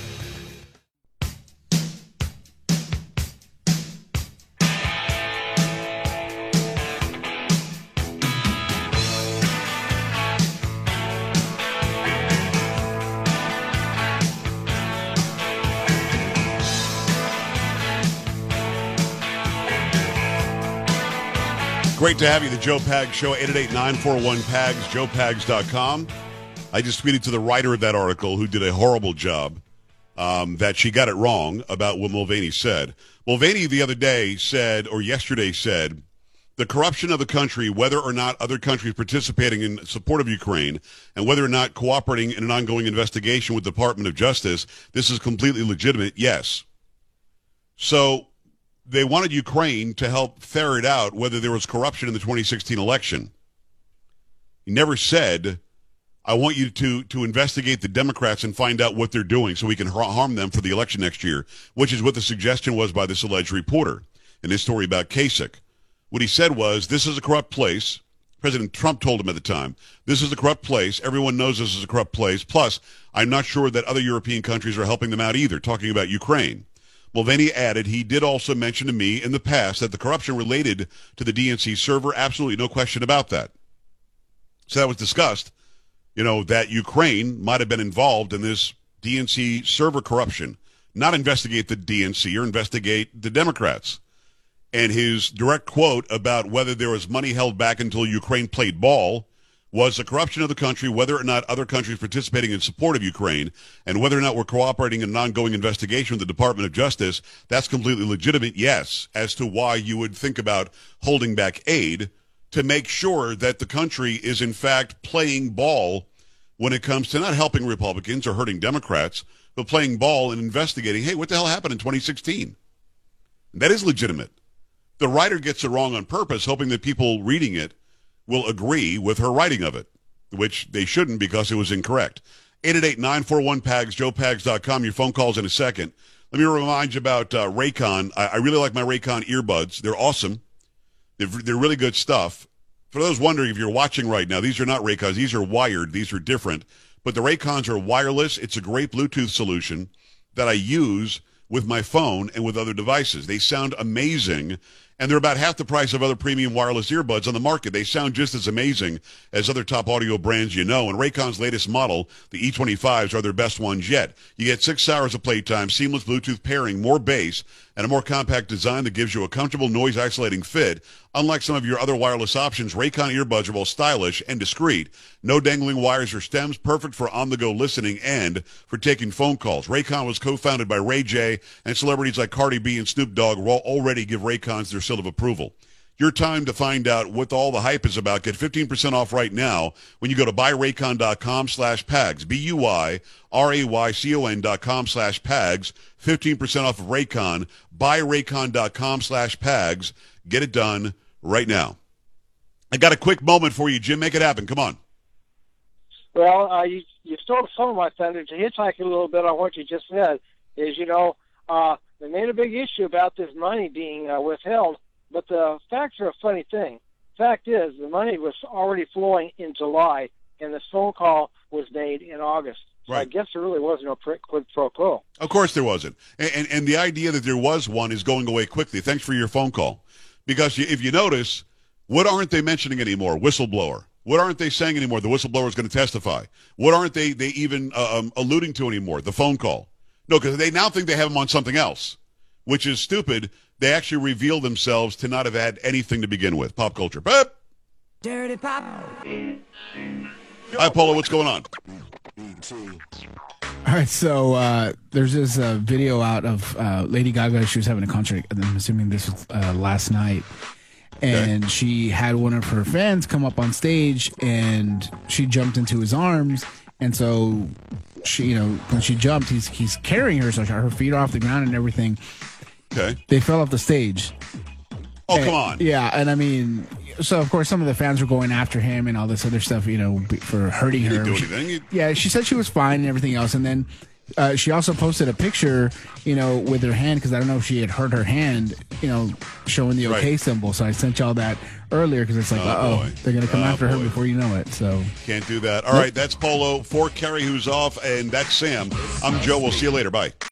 Great to have you, the Joe Pags Show, 888-941-PAGS, joepags.com. I just tweeted to the writer of that article, who did a horrible job, that she got it wrong about what Mulvaney said. Mulvaney the other day said, or yesterday said, the corruption of the country, whether or not other countries participating in support of Ukraine, and whether or not cooperating in an ongoing investigation with the Department of Justice, this is completely legitimate, yes. So they wanted Ukraine to help ferret out whether there was corruption in the 2016 election. He never said, I want you to investigate the Democrats and find out what they're doing so we can harm them for the election next year, which is what the suggestion was by this alleged reporter in his story about Kasich. What he said was, this is a corrupt place. President Trump told him at the time, this is a corrupt place. Everyone knows this is a corrupt place. Plus, I'm not sure that other European countries are helping them out either, talking about Ukraine. Mulvaney added, he did also mention to me in the past that the corruption related to the DNC server, absolutely no question about that. So that was discussed, that Ukraine might have been involved in this DNC server corruption. Not investigate the DNC or investigate the Democrats. And his direct quote about whether there was money held back until Ukraine played ball was the corruption of the country, whether or not other countries participating in support of Ukraine, and whether or not we're cooperating in an ongoing investigation with the Department of Justice. That's completely legitimate, yes, as to why you would think about holding back aid to make sure that the country is, in fact, playing ball when it comes to not helping Republicans or hurting Democrats, but playing ball and investigating, hey, what the hell happened in 2016? That is legitimate. The writer gets it wrong on purpose, hoping that people reading it will agree with her writing of it, which they shouldn't because it was incorrect. 888-941-PAGS, joepags.com. Your phone calls in a second. Let me remind you about Raycon. I really like my Raycon earbuds. They're awesome. They're really good stuff. For those wondering, if you're watching right now, these are not Raycons. These are wired. These are different. But the Raycons are wireless. It's a great Bluetooth solution that I use with my phone and with other devices. They sound amazing. And they're about half the price of other premium wireless earbuds on the market. They sound just as amazing as other top audio brands you know. And Raycon's latest model, the E25s, are their best ones yet. You get 6 hours of playtime, seamless Bluetooth pairing, more bass, and a more compact design that gives you a comfortable noise-isolating fit. Unlike some of your other wireless options, Raycon earbuds are both stylish and discreet. No dangling wires or stems, perfect for on-the-go listening and for taking phone calls. Raycon was co-founded by Ray J, and celebrities like Cardi B and Snoop Dogg will already give Raycons their seal of approval. Your time to find out what all the hype is about. Get 15% off right now when you go to buyraycon.com/PAGS, BUYRAYCON.com/PAGS, 15% off of Raycon, buyraycon.com/PAGS. Get it done right now. I got a quick moment for you, Jim. Make it happen. Come on. Well, you stole some of my thunder to hitchhike a little bit on what you just said. Is, they made a big issue about this money being withheld, but the facts are a funny thing. Fact is, the money was already flowing in July, and this phone call was made in August. So I guess there really was no quid pro quo. Of course there wasn't. And the idea that there was one is going away quickly. Thanks for your phone call. Because if you notice, what aren't they mentioning anymore? Whistleblower. What aren't they saying anymore? The whistleblower is going to testify. What aren't they even alluding to anymore? The phone call. No, because they now think they have him on something else, which is stupid. They actually reveal themselves to not have had anything to begin with. Pop culture. But Dirty Pop. Hi, Polo. What's going on? All right, so there's this video out of Lady Gaga. She was having a concert, and I'm assuming this was last night. And she had one of her fans come up on stage, and she jumped into his arms. And so she, when she jumped, he's carrying her, so her feet are off the ground and everything. Okay. They fell off the stage. Oh, come on. Yeah, and I mean, so of course some of the fans were going after him and all this other stuff, for hurting her. Didn't do anything. Yeah, she said she was fine and everything else, and then she also posted a picture, with her hand, because I don't know if she had hurt her hand, showing the OK symbol. So I sent y'all that earlier because it's like, they're going to come after her before you know it. So can't do that. All right, that's Polo. For Kerry, who's off, and that's Sam. I'm Joe. We'll see you later. Bye.